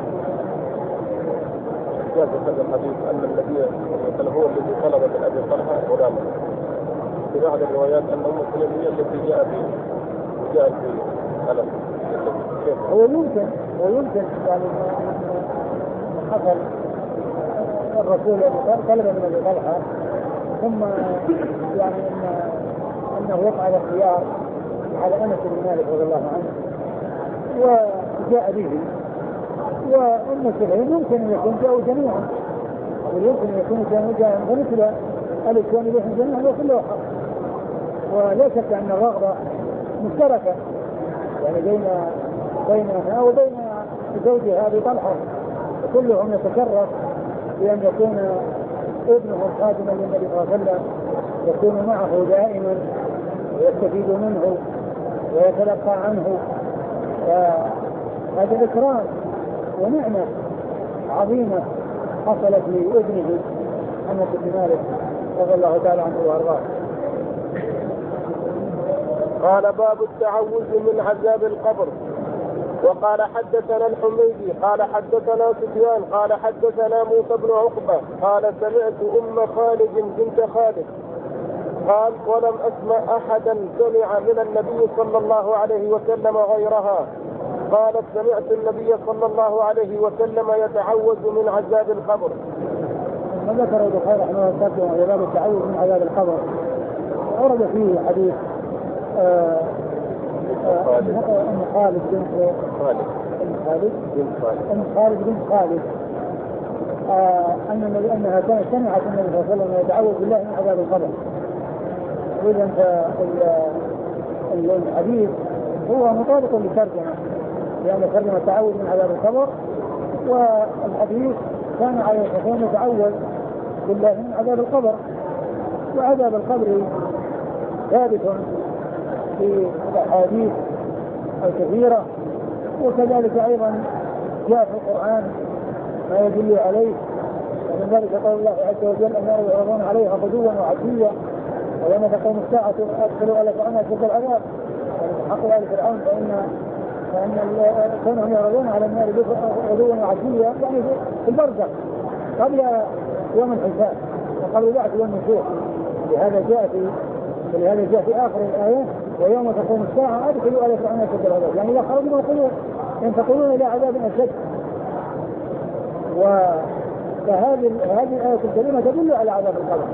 جاء في هذا الحديث أن النبي هو الذي طلب من أبي طلحة غلاما. في بعض الروايات أن أم سليم هي التي جاء فيه وجاء في ألم. هو يمكن ويمكن يعني حصل الرسول طلب من أبي طلحة ثم يعني أن أنه وقع الاختيار على أنس بن مالك رضي الله عنه وجاء به. وأم سليم يمكن أن يكون جاءوا جميعا ويمكن أن يكون جاءوا فمثل الكون بهم جميعا وكل حق. ولا شك أن الرغبة مشتركة يعني بين بينها وبين زوجها أبي طلحة، وكلهم يتشرف بأن يكون ابنه خادما للنبي صلى الله عليه وسلم يكون معه دائما ويستفيد منه ويتلقى عنه. فهذا إكرام ونعمة عظيمة حصلت لابنه أنس بن مالك رضي الله تعالى عنه وأرضاه. قال باب التعوذ من عذاب القبر. وقال حدثنا الحميدي قال حدثنا سفيان قال حدثنا موسى بن عقبة قال سمعت أم خالد بنت خالد قال ولم أسمع أحدا سمع من النبي صلى الله عليه وسلم غيرها قالت سمعت النبي صلى الله عليه وسلم يتعوذ من عذاب القبر. ما ذكر البخاري رحمه الله تعالى باب التعوذ من عذاب القبر. ورد فيه حديث آه أم خالد بن خالد أم خالد بن خالد أم خالد بن خالد أن أنها كانت سمعت النبي صلى الله عليه وسلم يتعوذ بالله من عذاب القبر. وإذا الحديث هو مطابق للترجمة لأن ترجمة التعوذ من عذاب القبر، والحديث كان على الحسين يتعوذ بالله من عذاب القبر. وعذاب القبر ثابت في الأحاديث الكثيرة، وكذلك أيضا جاء في القرآن ما يدل عليه. ومن ذلك قول الله عز وجل النار يعرضون عليها غدوا وعشيا ويوم تقوم الساعة أدخلوا آل فرعون أشد العذاب. حق آل فرعون فإن فإن كانوا يعرضون على النار غدوا وعشيا يعني في البرزخ قبل يوم الحساب وقبل بعث يوم النشور. لهذا جاء في ولهذا جاء في آخر الآية ويوم تقوم الساعة أدخلوا آل فرعون أشد العذاب، يعني إذا خرجوا من القبور ينتقلون إلى عذاب أشد. وهذه هذه الآية الكريمة تدل على عذاب القبر.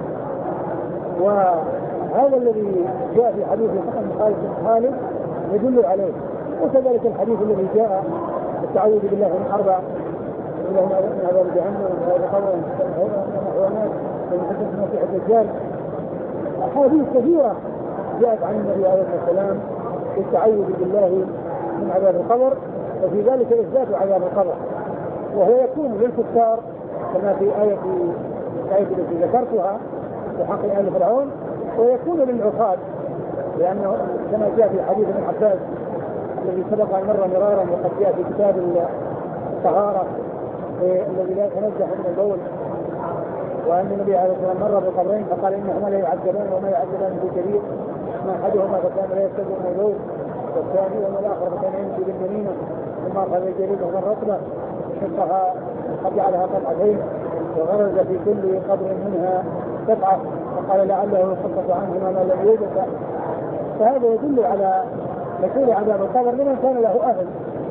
وهذا الذي جاء في حديث خالد بن خالد يدل عليه، وكذلك الحديث الذي جاء التعوذ بالله من أربع من عذاب جهنم ومن عذاب القبر ومن فتنة المسيح الدجال. أحاديث كثيرة جاءت عن النبي عليه الصلاة والسلام بالتعوذ بالله من عذاب القبر، وفي ذلك إثبات عذاب القبر، وهو يكون للكفار كما في آية الآية التي ذكرتها في حق آل فرعون، ويكون للعصاة لأنه كما جاء في حديث ابن عباس الذي سبق أن مر مرارا وقد جاء في كتاب الطهارة الذي لا يتنزه من البول، وأن النبي عليه الصلاة والسلام مر بقبرين فقال إنهما لا يعذبان وما يعذبان في كبير، ما أحدهما فكان لا يستجيب من البول والثاني وما الآخر فكان يمشي باليمينة ثم أخذ الجريد ومن رطبة شقها قد جعلها قطعتين وغرز في كل قبر منها قطعة فقال لعله يخفف عنهما ما لم يوجد. فهذا يدل على دخول عذاب القبر لمن كان له أهل.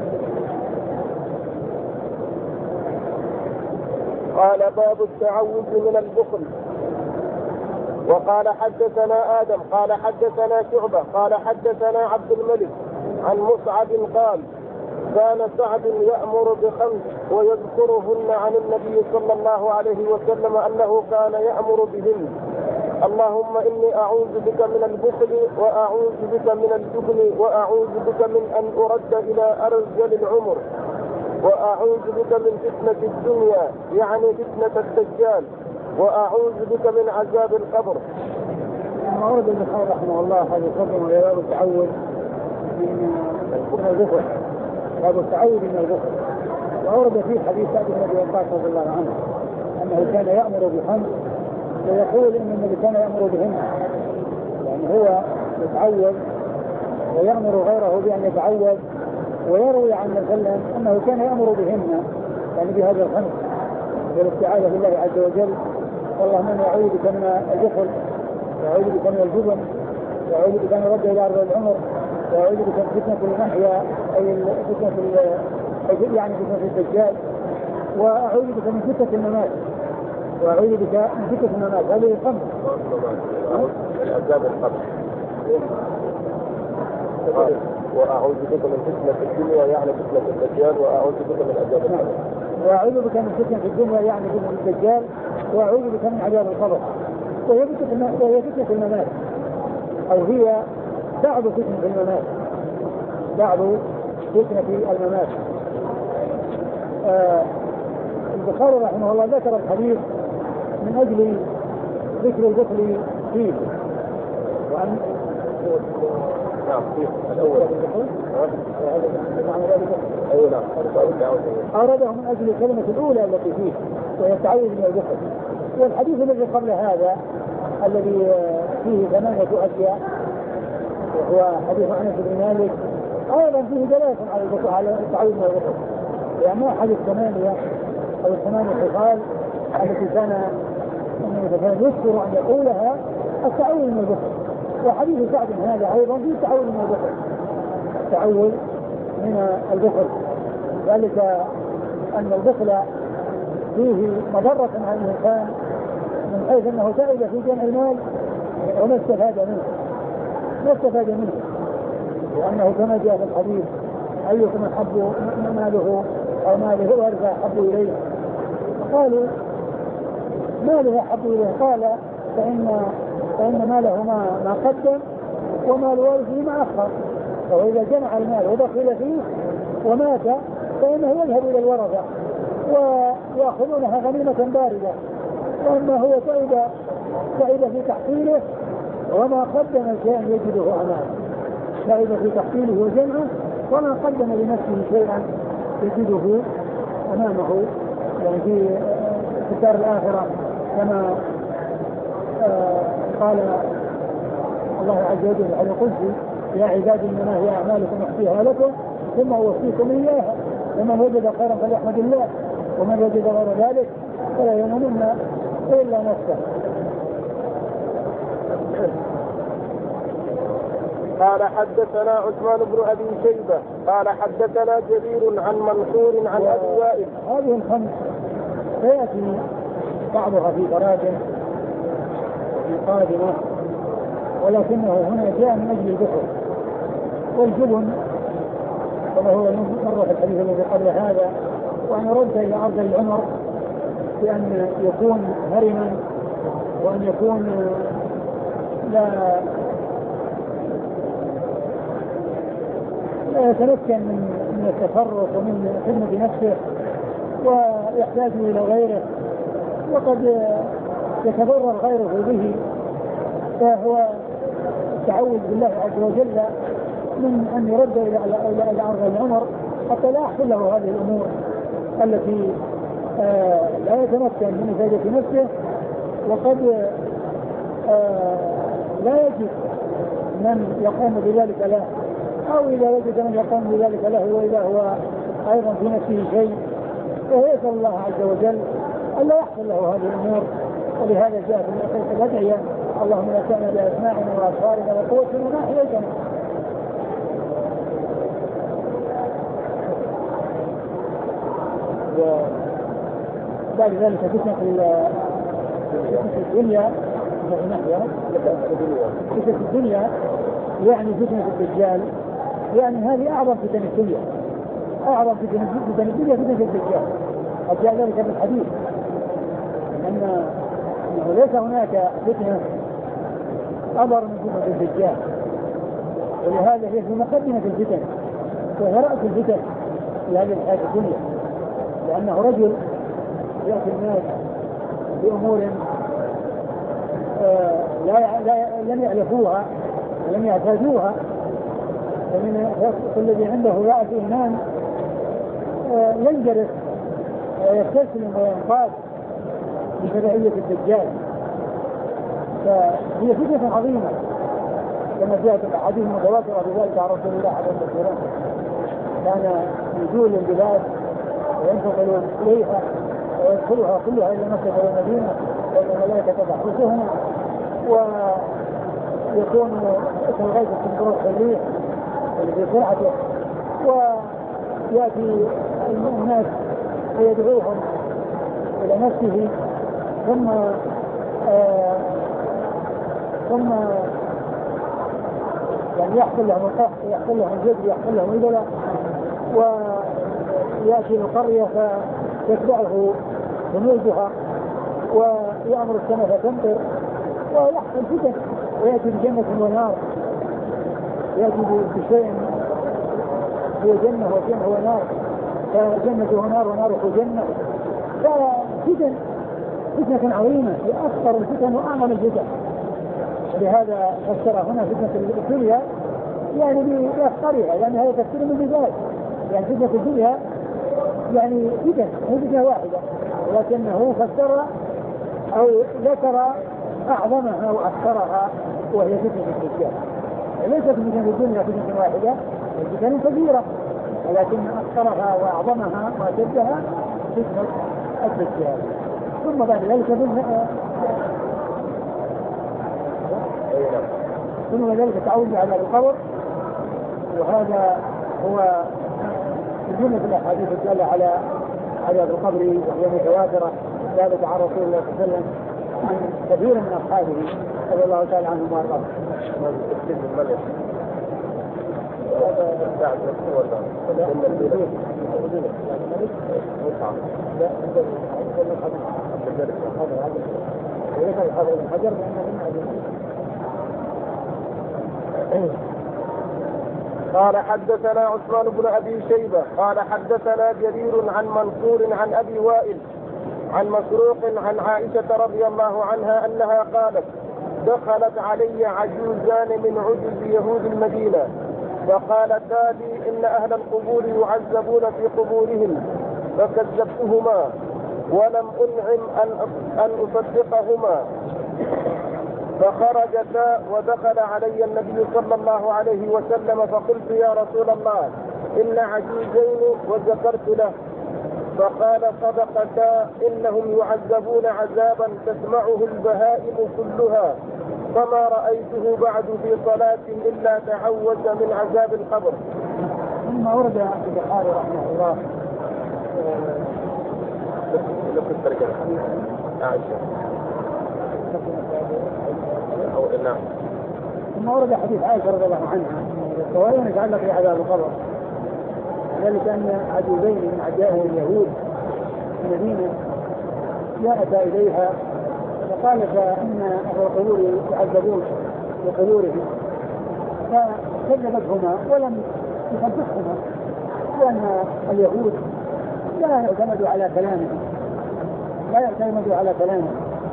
قال باب التعوذ من البخل. وقال حدثنا آدم قال حدثنا شعبة قال حدثنا عبد الملك عن مصعب قال كان سعد يأمر بخمس ويذكرهن عن النبي صلى الله عليه وسلم أنه كان يأمر بهن: اللهم إني أعوذ بك من البخل وأعوذ بك من الجبن وأعوذ بك من أن أرد إلى أرذل العمر وأعوذ بك من فتنة الدنيا يعني فتنة الدجال وأعوذ بك من عذاب القبر. ما ورد البخاري رحمه الله هذا الفضل وباب التعوذ من البخل، باب التعوذ من البخل. وأورد فيه حديث سعد بن أبي وقاص رضي الله عنه أنه كان يأمر بخمس ويقول إن النبي كان يأمر بهن، يعني هو يتعوذ ويأمر غيره بأن يتعوذ، ويروي عن وسلم أنه كان يأمر بهن يعني بهذا الخمس والاستعاذة بالله عز وجل. اللهم إني أعوذ بك من البخل، وأعوذ بك من الجبن، وأعوذ بك من رد إلى أرض العمر، وأعوذ بك من فتنة المحيا أي فتنة يعني فتنة الدجال، وأعوذ بك من فتنة الممات، وأعوذ بك من فتنة الممات. هذه الخمس الأسباب الخمس. وأعوذ بك من فتنة الدنيا يعني فتنة الدجال، وأعوذ بك من عذاب القبر. وأعوذ بك من فتنة الدنيا يعني فتنة الدجال، وأعوذ بك من عذاب القبر. وهي فتنة الممات، أو هي بعض فتنة الممات، بعض فتنة الممات. آه البخاري رحمه الله ذكر الحديث من أجل ذكر البخل فيه، وأن نعم فيه الأول أيوة نعم أورده من أجل الكلمة الأولى التي فيه وهي التعوذ من البخل. والحديث الذي قبل هذا الذي فيه ثمانية أشياء وهو حديث أنس بن مالك أيضا فيه دلالة على البخل على التعوذ من البخل، لأنه أحد الثمانية أو الثمانية الخصال التي كان يذكر أن يقولها التعوذ من البخل. وحديث سعد هذا أيضا فيه التعوذ من البخل، التعوذ من البخل، ذلك أن البخل فيه مضرة على الإنسان من حيث أنه تعب في جمع المال وما استفاد منه ما استفاد منه لأنه كما جاء في الحديث أيكم أحب ماله أو ماله ورثة أحب إليه، قالوا ماله أحب إليه، قال فإن فإن ماله ما ما قدم ومال وارثه ما أخر، فإذا جمع المال ودخل فيه ومات فإنه يذهب إلى الورثة ويأخذونها غنيمة باردة، وأما هو تعب تعب في تحصيله وما قدم شيئا يجده أمامه، تعب في تحصيله وجمعه وما قدم لنفسه شيئا يجده أمامه، يعني في الدار الآخرة كما آه قال الله عز وجل على قلت يا عبادي إنما هي أعمالكم أحصيها لكم ثم أوفيكم إياها، ومن وجد خيرا فليحمد الله ومن وجد غير ذلك فلا يلومن إلا نفسه. قال حدثنا عثمان بن أبي شيبة قال حدثنا جرير عن منصور عن أبي وائل. هذه الخمس سيأتي بعضها في تراجم وفي قادمة، ولكنه هنا جاء من أجل البخل والجبن كما هو مر في الحديث الذي قبل هذا، وأن يرد إلى أرض العمر بأن يكون هرما وأن يكون لا لا يتمكن من من التصرف ومن خدمة نفسه ويحتاج إلى غيره وقد يتضرر غيره به، فهو التعوذ بالله عز وجل من أن يرد إلى إلى أرض العمر حتى لا يحصل له هذه الأمور التي آه لا يتمكن من إفادة نفسه، وقد آه لا يجد من يقوم بذلك له، أو إذا وجد من يقوم بذلك له وإذا هو أيضا في نفسه شيء، وهو يسأل الله عز وجل ألا يحصل له هذه الأمور. ولهذا جاء في الأدعية اللهم لا تأمن بأسماعنا وأبصارنا وقوتنا ما أحييتنا. وبعد ذلك فتنة الدنيا فتنة الدنيا يعني فتنة الدجال، يعني هذه أعظم فتنة الدنيا، أعظم فتنة الدنيا فتنة الدجال. قد جاء ذلك في الحديث أن أنه ليس هناك فتنة أضر من فتنة الدجال، ولهذا هي في مقدمة الفتن وهي رأس الفتن في هذه الحياة الدنيا، لأنه رجل يأتي الناس بأمور آه لا, لا لم يعرفوها ولم يعتادوها، فمن الذي عنده رأس إيمان آه ينجرف ويستسلم وينقاد بتبعية الدجال، فهي فتنة عظيمة كما جاءت الأحاديث المتواترة بذلك عن رسول الله عليه الصلاة والسلام، كان يزول البلاد وينتقل إليها ويدخلها كلها إلى مكة والمدينة وإن الملائكة تحرسهما، ويكون كالغيث الصندوق الريح في سرعته، ويأتي الناس ويدعوهم إلى نفسه، ثم آه ثم يعني يحصل لهم القحط، يحصل لهم الجد، يحصل لهم البلاء، ويأتي القرية فيتبعه جنودها ويأمر السماء فتمطر ويحصل فتن، ويأتي بجنة ونار، يأتي بشيء هو جنة وجنة ونار، فجنة ونار وناره جنة، ففتن فتنة عظيمة، هي أكثر الفتن وأعظم الفتن. لهذا فسر هنا فتنة الدنيا يعني بأخطرها، يعني هذا تفسير من البداية، يعني فتنة الدنيا يعني فتن هي فتنة واحدة، ولكنه فسر أو ذكر أعظمها وأكثرها وهي فتنة الدجال. ليست فتنة الدنيا فتنة واحدة، فتنة كبيرة، ولكن أكثرها وأعظمها وأشدها فتنة الدجال. ثم بعد ذلك ثم ذلك تعود على القبر، وهذا هو جملة الأحاديث الدالة على عذاب القبر وهي متواترة ثابتة عن رسول الله صلى الله عليه وسلم عن كثير من أصحابه رضي الله تعالى عنهم وأرضاهم. قال حدثنا عثمان بن أبي شيبة قال حدثنا جرير عن منصور عن أبي وائل عن مسروق عن عائشة رضي الله عنها أنها قالت: دخلت علي عجوزان من عجز يهود المدينة فقالتا لي إن أهل القبور يعذبون في قبورهم، فكذبتهما ولم أنعم أن أن أصدقهما، فخرجتا ودخل علي النبي صلى الله عليه وسلم فقلت: يا رسول الله إن عجوزين، وذكرت له، فقال: صدقتا، إنهم يعذبون عذابا تسمعه البهائم كلها، فما رأيته بعد في صلاة إلا تعوذ من عذاب القبر. ثم ورد البخاري رحمه الله ثم ورد حديث عائشة رضي الله عنها وهو يتعلق بعذاب القبر، ذلك أن عجوزين من عجائز اليهود في المدينة جاءتا إليها وقالتا إن أهل القبور يعذبون في قبورهم، فكذبتهما ولم تصدقهما، لأن اليهود لا يعتمدوا على كلامهم لا يعتمدوا على كلامهم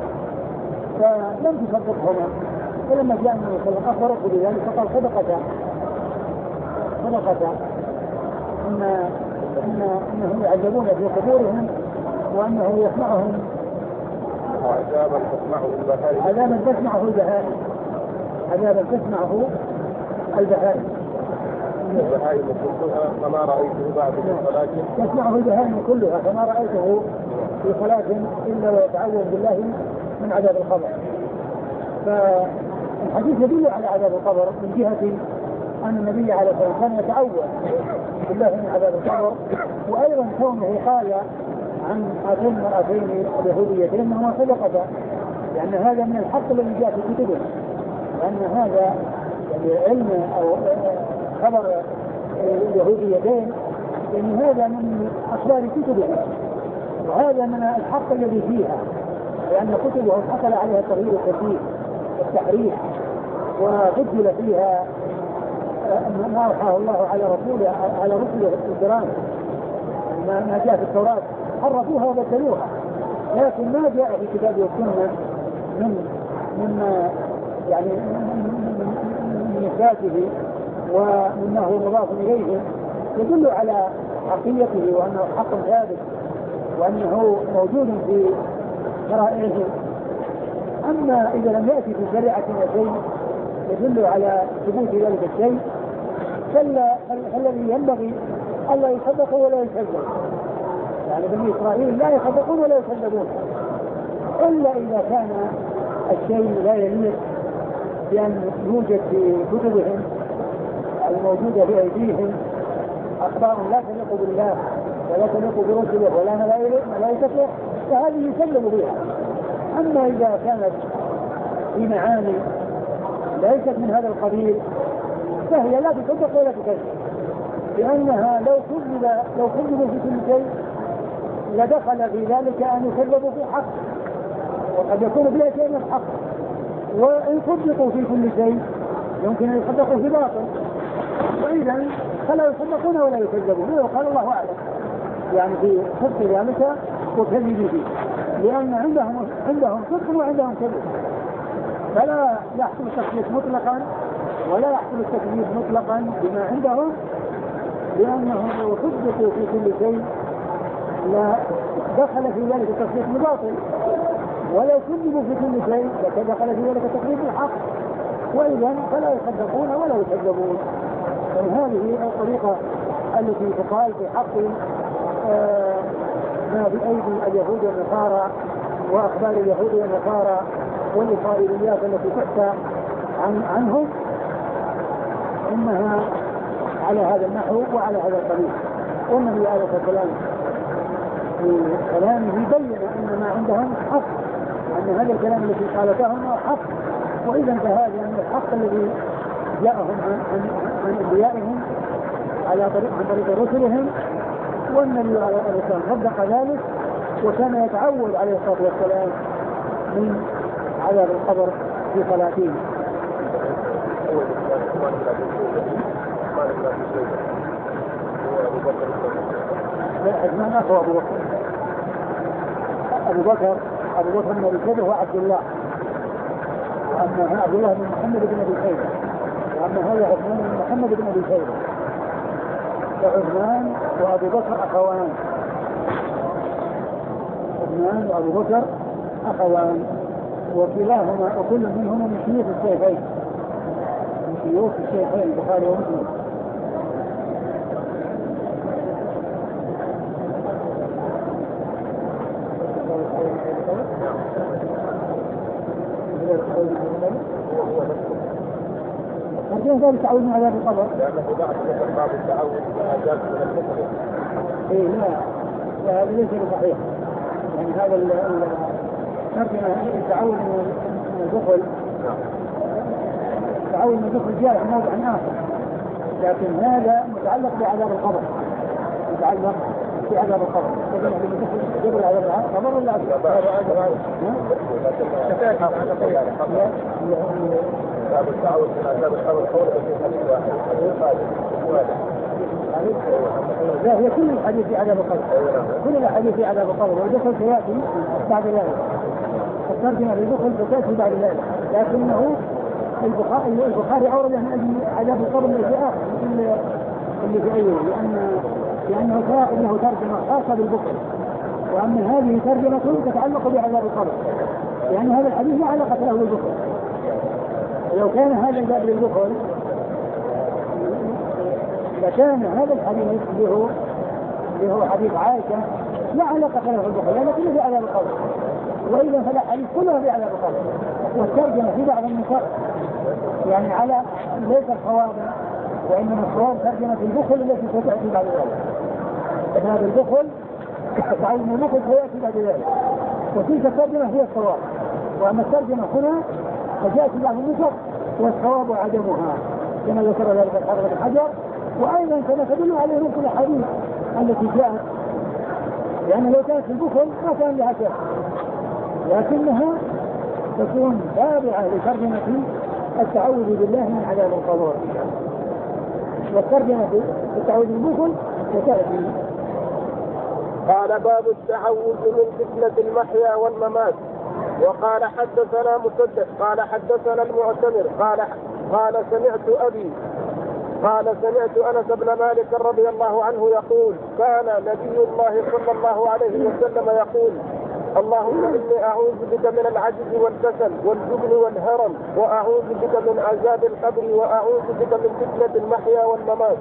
فلم تصدقهما. فلما جاء النبي صلى الله عليه وسلم أخبره بذلك فقال: صدقتا صدقتا إن إن إنهم يعذبون في قبورهم وأنه يسمعهم عذابا تسمعه البهائم عذابا تسمعه البهائم عذابا تسمعه البهائم البهائم كلها فما رأيته بعد في صلاة تسمعه البهائم كلها فما رأيته في صلاة إلا ويتعوذ بالله من عذاب القبر. فالحديث يدل على عذاب القبر من جهة أن النبي عليه الصلاة والسلام كان يتعوذ بالله من عذاب القبر، وأيضا كونه قال عن هاتين المرأتين اليهوديتين أنهما صدقتا، لأن هذا من الحق الذي جاء في كتبه، لأن هذا يعني علم أو خبر اليهوديتين لأن هذا من أخبار كتبه، وهذا من الحق الذي فيها، لأن كتبه حصل عليها التغيير الكثير والتحريف، وبدل فيها ما أوحاه الله على رسوله على رسله الكرام ما جاء في التوراة حرفوها وبدلوها، لكن ما جاء في كتاب والسنة من مما يعني من إثباته ومما هو مضاف إليه يدل على حقيقته وأنه حق ثابت وأنه موجود في شرائعه. أما إذا لم يأتي في شريعة شيء يدل على ثبوت ذلك الشيء، فالذي ينبغي ألا يصدقوا ولا يكذبوا. يعني بني إسرائيل لا يصدقون ولا يكذبون إلا إذا كان الشيء لا يليق بأن يوجد في كتبهم الموجودة في أيديهم أخبار لا تليق بالله ولا تليق برسله ولا ملائكته، فهذه يكذب بها. أما إذا كانت في معاني ليست من هذا القبيل فهي لا تصدق ولا تكذب، لأنها لو كذب لو كذبوا في كل شيء لدخل في ذلك أن يكذبوا في حق، وقد يكون فيها شيء من الحق، وإن صدقوا في كل شيء يمكن أن يصدقوا في باطل، وإذا فلا يصدقون ولا يكذبون، وقال الله أعلم يعني في صدق ذلك وكذب فيه، لأن عندهم عندهم صدق وعندهم كذب، فلا يحصل التكذيب مطلقا ولا يحصل التكذيب مطلقا بما عندهم، لأنهم لو صدقوا في كل شيء لا دخل في ذلك التكذيب بباطل، ولو كذبوا في كل شيء دخل في ذلك التكذيب بالحق، وإذا فلا يصدقون ولا يكذبون. هذه الطريقة التي تقال في حق آه ما بأيدي اليهود والنصارى وأخبار اليهود والنصارى والإسرائيليات التي تحكى عن عنهم، إنها على هذا النحو وعلى هذا الطريق. والنبي عليه الصلاة والسلام في كلامه بين أن ما عندهم حق، أن هذا الكلام الذي قالته هو حق، وإذا فهذا من الحق الذي جاءهم عن أنبيائهم على طريق عن طريق رسلهم، والنبي عليه الصلاة والسلام صدق ذلك، وكان يتعود عليه الصلاة والسلام من عذاب القبر في صلاته. عثمان أخو أبو بكر أبو بكر أبو بكر بن أبي شيبة هو عبد الله، وأما عبد الله بن محمد بن أبي شيبة، وأما هذا عثمان بن محمد بن أبي شيبة. فعثمان وأبو بكر أخوان، عثمان وأبو بكر أخوان، وكلاهما وكل منهما من شيوخ الشيخين من شيوخ الشيخين البخاري ومسلم. لكن ذلك تعود من عذاب القبر، لأنه بعد بعض التعود من عذاب من الكفر. إيه لا لا هذا ليس بصحيح، يعني هذا الترجمة التعود من الدخل التعود من الدخل جاء في موضع آخر، لكن هذا متعلق بعذاب القبر، متعلق بعذاب القبر. قبل عذاب القبر ولا باب التعود من عذاب القبر قول في حديث واحد. هي كل الحديث في عذاب القبر، كل الحديث في عذاب القبر، والدخل سيأتي بعد ذلك، الترجمة للدخل ستأتي بعد ذلك، لكنه البخاري البخاري أورد من أجل عذاب القبر اللي في آخر اللي في أوله، لأن لأنه له ترجمة خاصة بالدخل، وأما هذه ترجمة تتعلق بعذاب القبر، لأن هذا الحديث لا علاقة له بالدخل. لو كان هذا الباب للدخل لكان هذا الحديث له اللي هو حديث عائشة لا علاقة له بالدخل، لأنه كله في عذاب القبر، وإذا فلا حديث كله في عذاب القبر. والترجمة في بعض النسخ يعني على ليس الصواب، وإنما الصواب ترجمة الدخل التي ستأتي بعد ذلك. هذا الدخل تعود من الدخل سيأتي بعد ذلك، وتلك الترجمة هي الصواب، وأما الترجمة هنا فجاءت بعض النسخ والصواب عدمها كما ذكر ذلك الحافظ بن حجر، وأيضا كما تدل عليه كل الأحاديث التي جاءت، لأن لو كانت في الدخل ما كان لها شيء، لكنها تكون تابعة لترجمة التعوذ بالله من عذاب القبر، والترجمة التعوذ بالدخل وتأتي. قال باب التعوذ من فتنة المحيا والممات. وقال حدثنا مسدد قال حدثنا المعتمر قال قال سمعت أبي قال سمعت أنس بن مالك رضي الله عنه يقول كان نبي الله صلى الله عليه وسلم يقول اللهم إني أعوذ بك من العجز والكسل والجبن والهرم وأعوذ بك من عذاب القبر وأعوذ بك من فتنة المحيا والممات.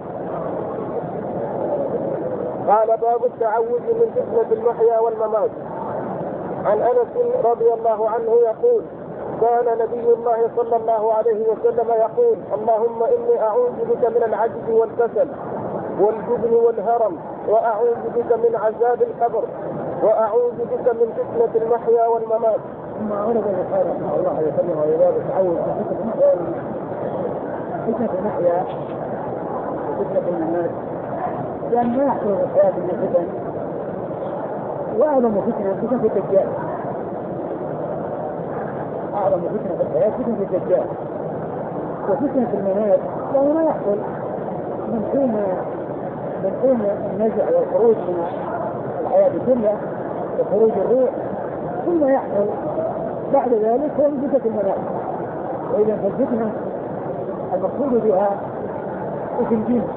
قال باب التعوذ من فتنة المحيا والممات. عن أنس رضي الله عنه يقول كان نبي الله صلى الله عليه وسلم يقول اللهم إني أعوذ بك من العجز والكسل والجبن والهرم وأعوذ بك من عذاب القبر وأعوذ بك من فتنة المحيا والممات. ثم أورد البخاري رحمه الله يسلم ويباب التعوذ من فتنة المحيا والممات. فتنة المحيا وفتنة الممات لأن ما يحصل في الحياة من الفتن، وأعظم فتنة فتنة الدجال. أعظم فتنة في الحياة فتنة الدجال. وفتنة الممات لأنه ما يحصل من حين من حين النزع والخروج من الحياة الدنيا وخروج الروح، ثم يحصل بعد ذلك هو فتنة الممات. وإذا فالفتنة المقصود بها اسم جنس.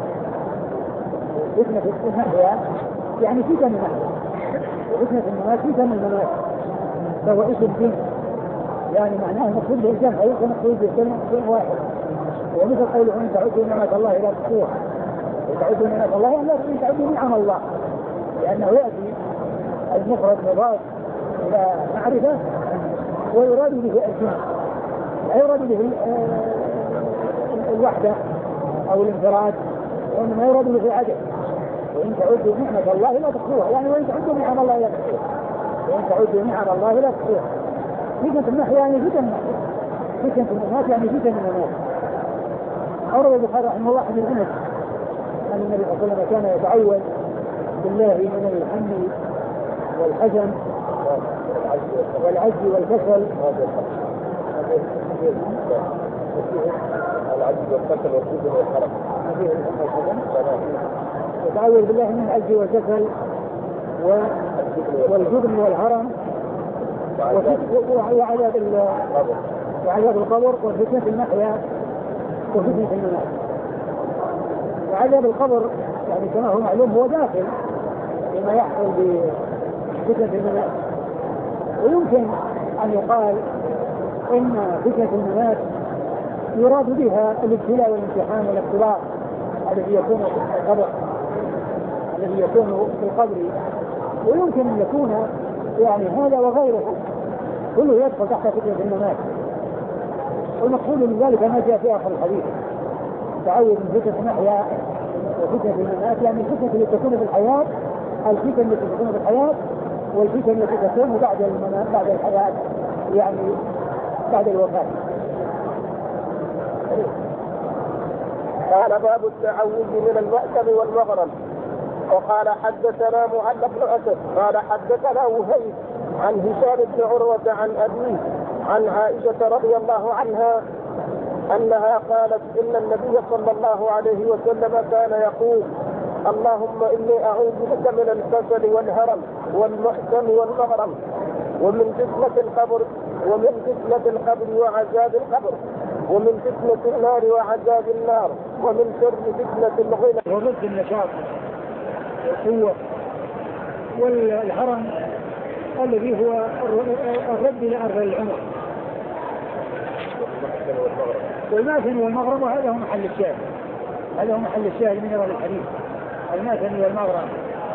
فتنة المحيا يعني فتنة المحيا، وفتنة الممات فتنة الممات، فهو اسم جنس يعني معناه مقصود به الجمع أو مقصود به كلمة واحد. ومثل قوله إن تعدوا نعمة الله لا تحصوها، إن تعدوا نعمة الله لا تعدوا نعم الله، لأنه يأتي المفرد مضاف إلى معرفة ويراد به الجنس، لا يراد به الوحدة أو الانفراد، وإنما يراد به العدد. وإن تعدوا نعمة الله لا تحصوها يعني وإن تعدوا نعم الله لا تحصوها، وإن تعدوا نعم الله لا تحصوها. فتنة المحيا يعني فتنة المحيا، فتنة الممات يعني فتنة الممات. أورد البخاري رحمه الله حديث أنس أن النبي صلى الله عليه وسلم كان يتعوذ بالله من الهم والحزن والعجز والكسل العجز والكسل والجبن والهرم. يتعوذ بالله من العجز والكسل والجبن والهرم وعذاب وعذاب القبر وفتنة المحيا وفتنة الممات. وعذاب القبر يعني كما هو معلوم هو داخل فيما يحصل بفتنة الممات. ويمكن أن يقال إن فتنة الممات يراد بها الابتلاء والامتحان والاختبار الذي يكون في القبر الذي يكون في القبر. ويمكن أن يكون يعني هذا وغيره كله يدخل تحت فتنة الممات. والمقصود من ذلك ما جاء في آخر الحديث تعوذ من فتنة المحيا وفتنة الممات، يعني الفتنة التي تكون في الحياة، الفتنة التي تكون في الحياة والفتنة التي تكون بعد الممات بعد الحياة يعني بعد الوفاة. قال باب التعوذ من المأثم والمغرم. وقال حدثنا معل بن أسد قال حدثنا وهيب عن هشام بن عروة عن أبيه عن عائشة رضي الله عنها أنها قالت إن النبي صلى الله عليه وسلم كان يقول اللهم إني أعوذ بك من الكسل والهرم والمحسن والمغرم ومن فتنة القبر ومن فتنة القبر وعذاب القبر ومن فتنة النار وعذاب النار ومن شر فتنة الغنى. وضد النشاط والقوة والهرم الذي هو الرد إلى أرض العمر والماثن والمغرم. وهذا هو محل الشاهد، هذا هو محل الشاهد من هذا الحديث، الماثن والمغرم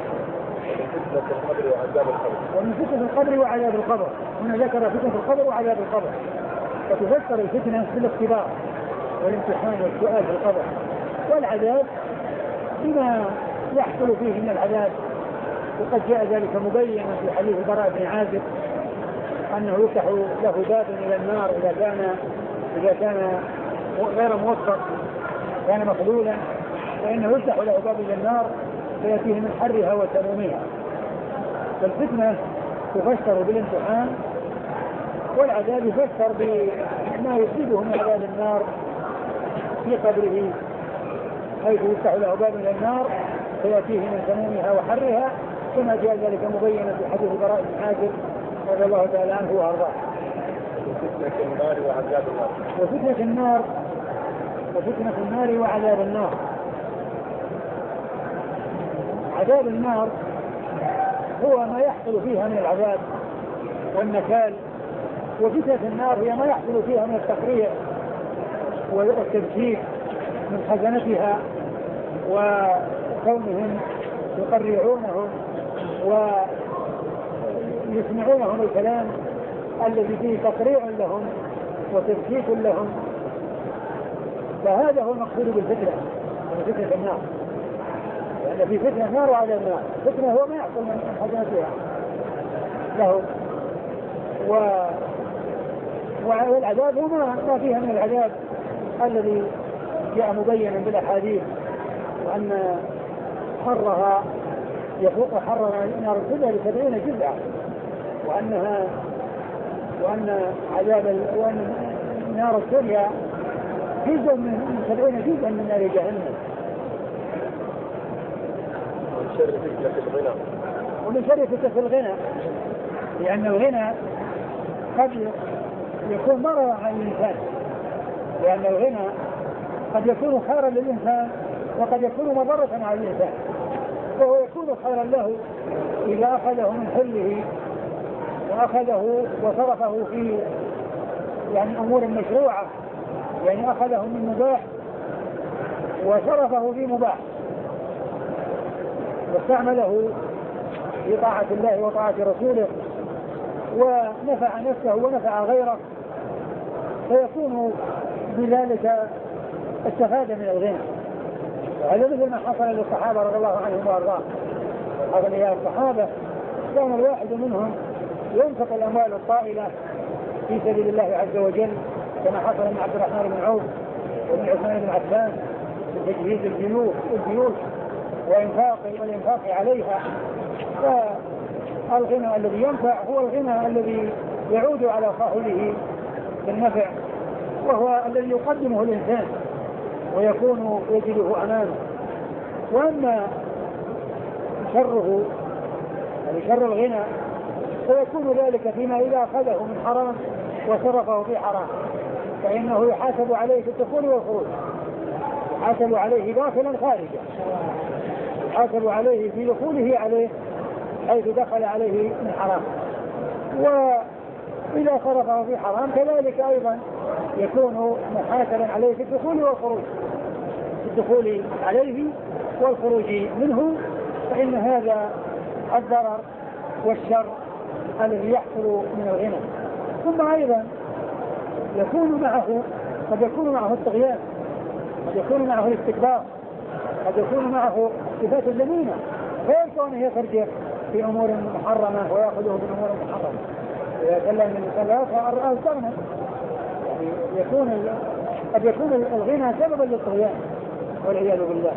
ومن فتنة القبر وعذاب القبر. هنا ذكر فتنة القبر وعذاب القبر، وتفسر الفتنة بالاختبار والامتحان والسؤال في القبر، والعذاب بما يحصل فيه من العذاب. وقد جاء ذلك مبينا في حديث البراء بن عازب أنه يفتح له باب إلى النار إذا كان إذا كان غير موفق كان مخلولا، فإنه يفتح له باب إلى النار فيأتيه من حرها وسمومها. فالفتنة تفسر بالامتحان، والعذاب يفسر بما يصيبه من عذاب النار في قبره، حيث يفتح له باب إلى النار فيأتيه من سمومها وحرها، كما جاء ذلك مبينا في حديث البراء بن عازب رضي الله تعالى عنه وارضاه. وفتنة النار وعذاب النار وفتنة النار وفتنة النار وعذاب النار. عذاب النار هو ما يحصل فيها من العذاب والنكال. وفتنة النار هي ما يحصل فيها من التقريع والتبكير من خزنتها وكونهم يقرعونهم ويسمعونهم الكلام الذي فيه تقريع لهم وتبكيك لهم. فهذا هو المقصود بالفتنة، فتنة النار، لأن في فتنة نار وعلى النار. فتنة هو ما يحصل من خزنتها له، و والعذاب هو ما فيها من العذاب الذي جاء مبينا بالاحاديث، وان حرها يفوق حر نار الدنيا بسبعين جزءا، وانها وان عذاب وان نار الدنيا جزء من سبعين جزءا من نار جهنم. ومن شر فتنة الغنى ومن شر فتنة الغنى، لأن الغنى قد يكون مرضا على الإنسان، لأن الغنى قد يكون خيرا للإنسان وقد يكون مضرة على الإنسان. وهو يكون خيرا له إذا أخذه من حله وأخذه وصرفه في يعني أمور مشروعة، يعني أخذه من مباح وصرفه في مباح واستعمله في طاعة الله وطاعة رسوله ونفع نفسه ونفع غيره، فيكون بذلك استفاد من الغنى. وهذا مثل ما حصل للصحابة رضي الله عنهم وارضاهم. أغنياء الصحابة كان الواحد منهم ينفق الأموال الطائلة في سبيل الله عز وجل، كما حصل من عبد الرحمن بن عوف وابن عثمان بن عفان في تجهيز الجيوش وإنفاق والإنفاق عليها. فالغنى الذي ينفع هو الغنى الذي يعود على صاحبه بالنفع، وهو الذي يقدمه الإنسان ويكون يجده أمامه. وأما شره يعني شر الغنى فيكون ذلك فيما إذا أخذه من حرام وصرفه في حرام، فإنه يحاسب عليه في الدخول والخروج، يحاسب عليه داخلا خارجا، يحاسب عليه في دخوله عليه حيث دخل عليه من حرام، وإذا صرفه في حرام كذلك أيضا يكون محاسبا عليه في الدخول والخروج، في الدخول عليه والخروج منه. فإن هذا الضرر والشر الذي يحصل من الغنى. ثم أيضا يكون معه قد يكون معه الطغيان، قد يكون معه الاستكبار، قد يكون معه صفات الذميمة، فيلقى أن يخرج في أمور محرمة ويأخذه بأمور محرمة. إذا كلم من الصلاة الرأى الكرمة، يعني يكون قد يكون الغنى سببا للطغيان والعياذ بالله.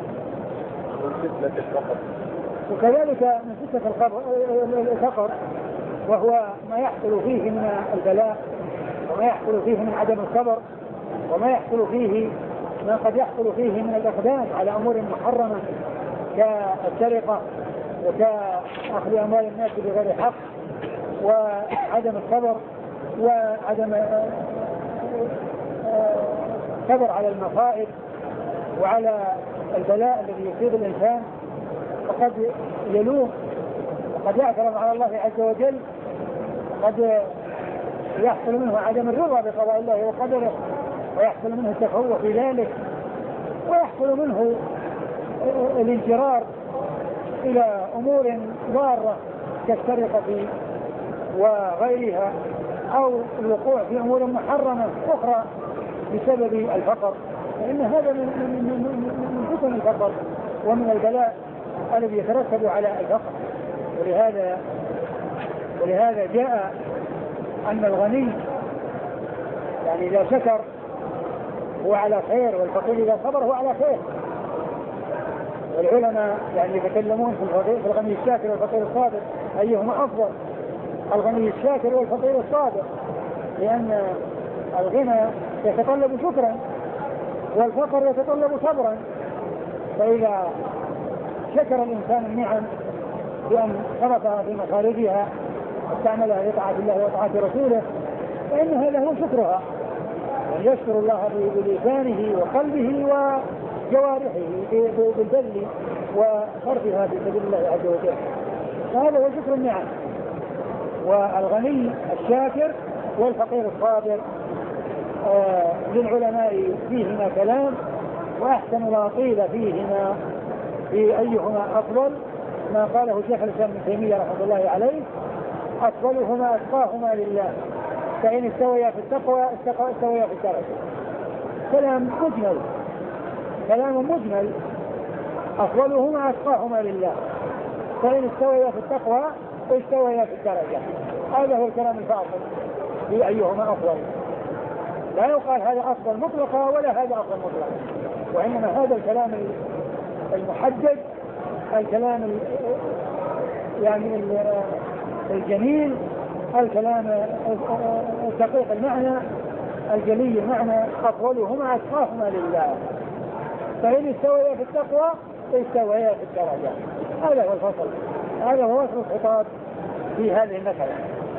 وكذلك من فتنة الفقر، وهو ما يحصل فيه من البلاء وما يحصل فيه من عدم الصبر وما يحصل فيه ما قد يحصل فيه من الإقدام على أمور محرمة كالسرقة وكأخذ أموال الناس بغير حق وعدم الصبر وعدم الصبر على المصائب وعلى البلاء الذي يصيب الإنسان، وقد يلوم وقد يعترض على الله عز وجل، وقد يحصل منه عدم الرضا بقضاء الله وقدره، ويحصل منه التفوق في ذلك، ويحصل منه الانجرار إلى أمور ضارة كالسرقة وغيرها، أو الوقوع في أمور محرمة أخرى بسبب الفقر. فإن هذا من من فتن الفقر ومن البلاء الذي يترتب على الفقر. ولهذا ولهذا جاء أن الغني يعني إذا شكر هو على خير، والفقير إذا صبر هو على خير. والعلماء يعني يتكلمون في الغني الشاكر والفقير الصابر أيهما أفضل، الغني الشاكر والفقير الصابر، لأن الغنى يتطلب شكرا والفقر يتطلب صبرا. فإذا شكر الإنسان النعم بأن صرفها في مخارجها واستعملها لطاعة الله وطاعة رسوله، فإن هذا هو شكرها، أن يشكر الله بلسانه وقلبه وجوارحه بالبذل وصرفها في سبيل الله عز وجل، فهذا هو شكر النعم. والغني الشاكر والفقير الصابر. آه للعلماء فيهما كلام، وأحسن ما قيل فيهما في أيهما أفضل ما قاله شيخ الإسلام ابن تيمية رحمه الله عليه: أفضلهما أتقاهما لله، فإن استويا في التقوى استويا في الدرجة. كلام مجمل، كلام مجمل: أفضلهما أتقاهما لله، فإن استويا في التقوى استويا في الدرجة. هذا هو الكلام الفاصل في أيهما أفضل. لا يقال هذا أفضل مطلقا ولا هذا أفضل مطلقا، وإنما هذا الكلام المحدد، الكلام يعني الجميل، الكلام الدقيق المعنى، الجلي المعنى: أفضلهما أتقاهما لله، فإن استويا في التقوى استويا في الدرجة. هذا هو الفصل، هذا هو وصل الخطاب في هذه المسألة.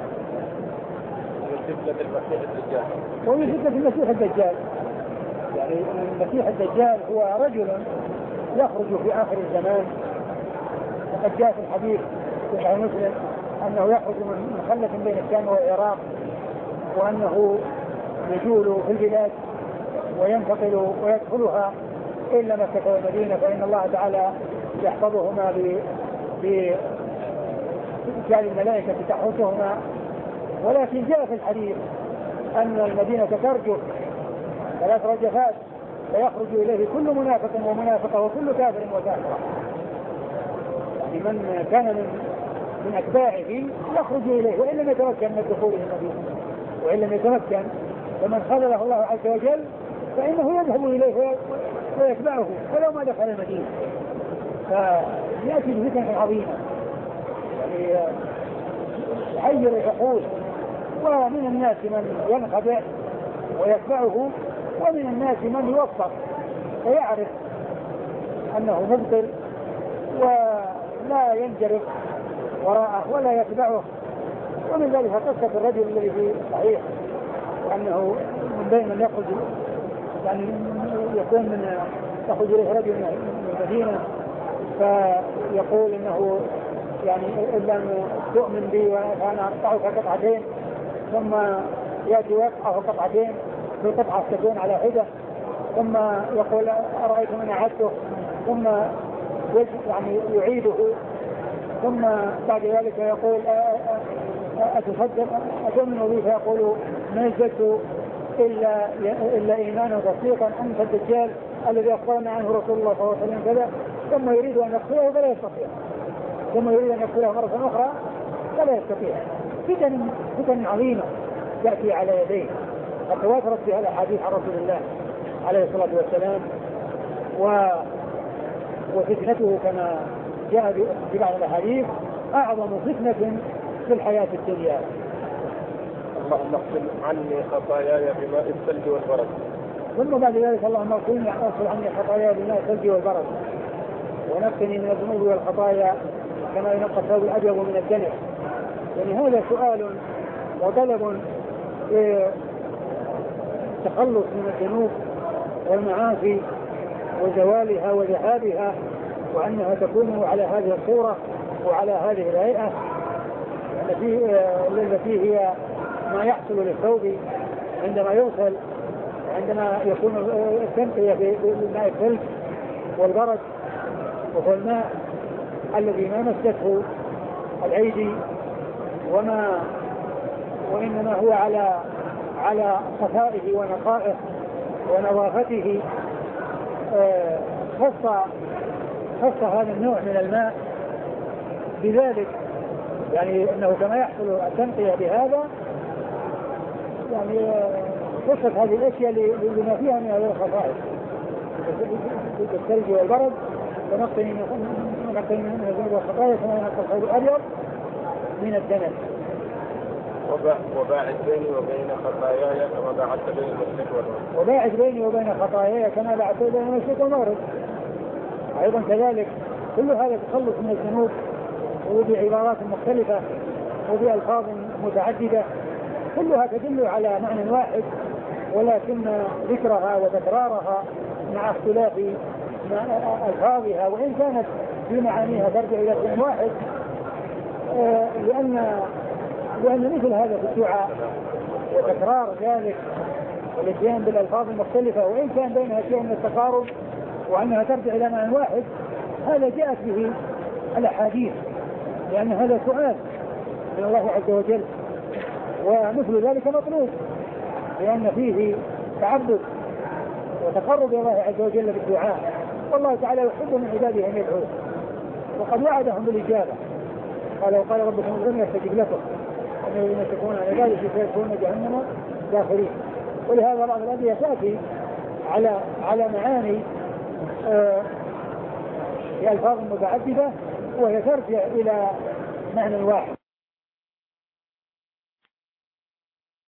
ومن فتنة المسيح الدجال، يعني المسيح الدجال هو رجل يخرج في آخر الزمان، وقد جاء في الحديث في صحيح مسلم أنه يخرج من مخلة بين الشام والعراق، وأنه يجول في البلاد وينتقل ويدخلها إلا مكة والمدينة، فإن الله تعالى يحفظهما برجال الملائكة تحوسهما. ولكن جاء في الحديث أن المدينة ترجف ثلاث رجفات فيخرج إليه كل منافق ومنافقة وكل كافر وكافرة. يعني من كان من من أتباعه يخرج إليه وإن لم يتمكن من دخوله المدينة، وإن لم يتمكن فمن خذله الله عز وجل فإنه يذهب إليه ويتبعه ولو ما دخل المدينة. فيأتي بفتنة عظيمة يعني يحير العقول، ومن الناس من ينخدع ويتبعه، ومن الناس من يوفق ويعرف أنه مبطل ولا ينجرف وراءه ولا يتبعه. ومن ذلك قصة الرجل الذي في صحيح أنه من بين من يخرج يعني يكون من يخرج إليه رجل من المدينة فيقول إنه يعني إن لم تؤمن بي وأنا أقطعك قطعتين، ثم يأتي ويقطعه قطعتين في قطعة تكون على حدة، ثم يقول أرأيت من أعدته، ثم يعني يعيده، ثم بعد ذلك يقول أتصدق أتؤمن بي، فيقول ما زدت إلا إلا إيمانا تصديقا أنت الدجال الذي أخبرنا عنه رسول الله صلى الله عليه وسلم كذا، ثم يريد أن يقتله فلا يستطيع، ثم يريد أن يقتله مرة أخرى فلا يستطيع. فتن فتن عظيمة تأتي على يديه قد تواترت بها الأحاديث عن رسول الله عليه الصلاة والسلام. و وفتنته كما جاء في بعض الأحاديث أعظم فتنة في الحياة الدنيا. اللهم اغفر عني خطاياي بماء الثلج والبرد. ثم بعد ذلك اللهم اغفر عني خطاياي بماء الثلج والبرد، ونقني من الذنوب والخطايا كما ينقى الثوب الأبيض من الدنس. يعني هذا سؤال وطلب التخلص من الذنوب والمعاصي وزوالها وذهابها، وأنها تكون على هذه الصورة وعلى هذه الهيئة التي هي ما يحصل للثوب عندما يغسل، عندما يكون التنقية بالماء الثلج والبرد، وهو الماء الذي ما مسته الأيدي وما وإنما هو على على صفائه ونقائه ونظافته. خص خص هذا النوع من الماء بذلك، يعني أنه كما يحصل التنقية بهذا، يعني خصت هذه الأشياء لما فيها من هذه الخصائص الثلج والبرد، ونقي من الذنوب والخطايا كما ينقى الثوب الأبيض من الدنس. وباعد بيني وبين خطاياي كما باعدت بين المشرق والمغرب. وباعد بيني وبين خطاياي كما باعدت بين المشرق والمغرب. أيضا كذلك كل هذا تخلص من الذنوب وبعبارات مختلفة وبألفاظ متعددة، كلها تدل على معنى واحد، ولكن ذكرها وتكرارها مع اختلاف ألفاظها وإن كانت في معانيها ترجع إلى شيء واحد، لأن لأن مثل هذا في الدعاء وتكرار ذلك والاتيان بالألفاظ المختلفة وإن كان بينها شيء من التقارب وأنها ترجع إلى معنى واحد، هذا جاءت به الأحاديث، لأن هذا سؤال من الله عز وجل، ومثل ذلك مطلوب لأن فيه تعبد وتقرب إلى الله عز وجل بالدعاء، والله تعالى يحب من عباده أن يدعوه، وقد وعدهم بالإجابة، قال وقال ربكم ادعوني أستجب لكم أن الذين يشركون عن عبادتي فيدخلون جهنم داخلين. ولهذا بعض الأدعية تأتي على على معاني آه بألفاظ متعددة وهي ترجع إلى معنى واحد،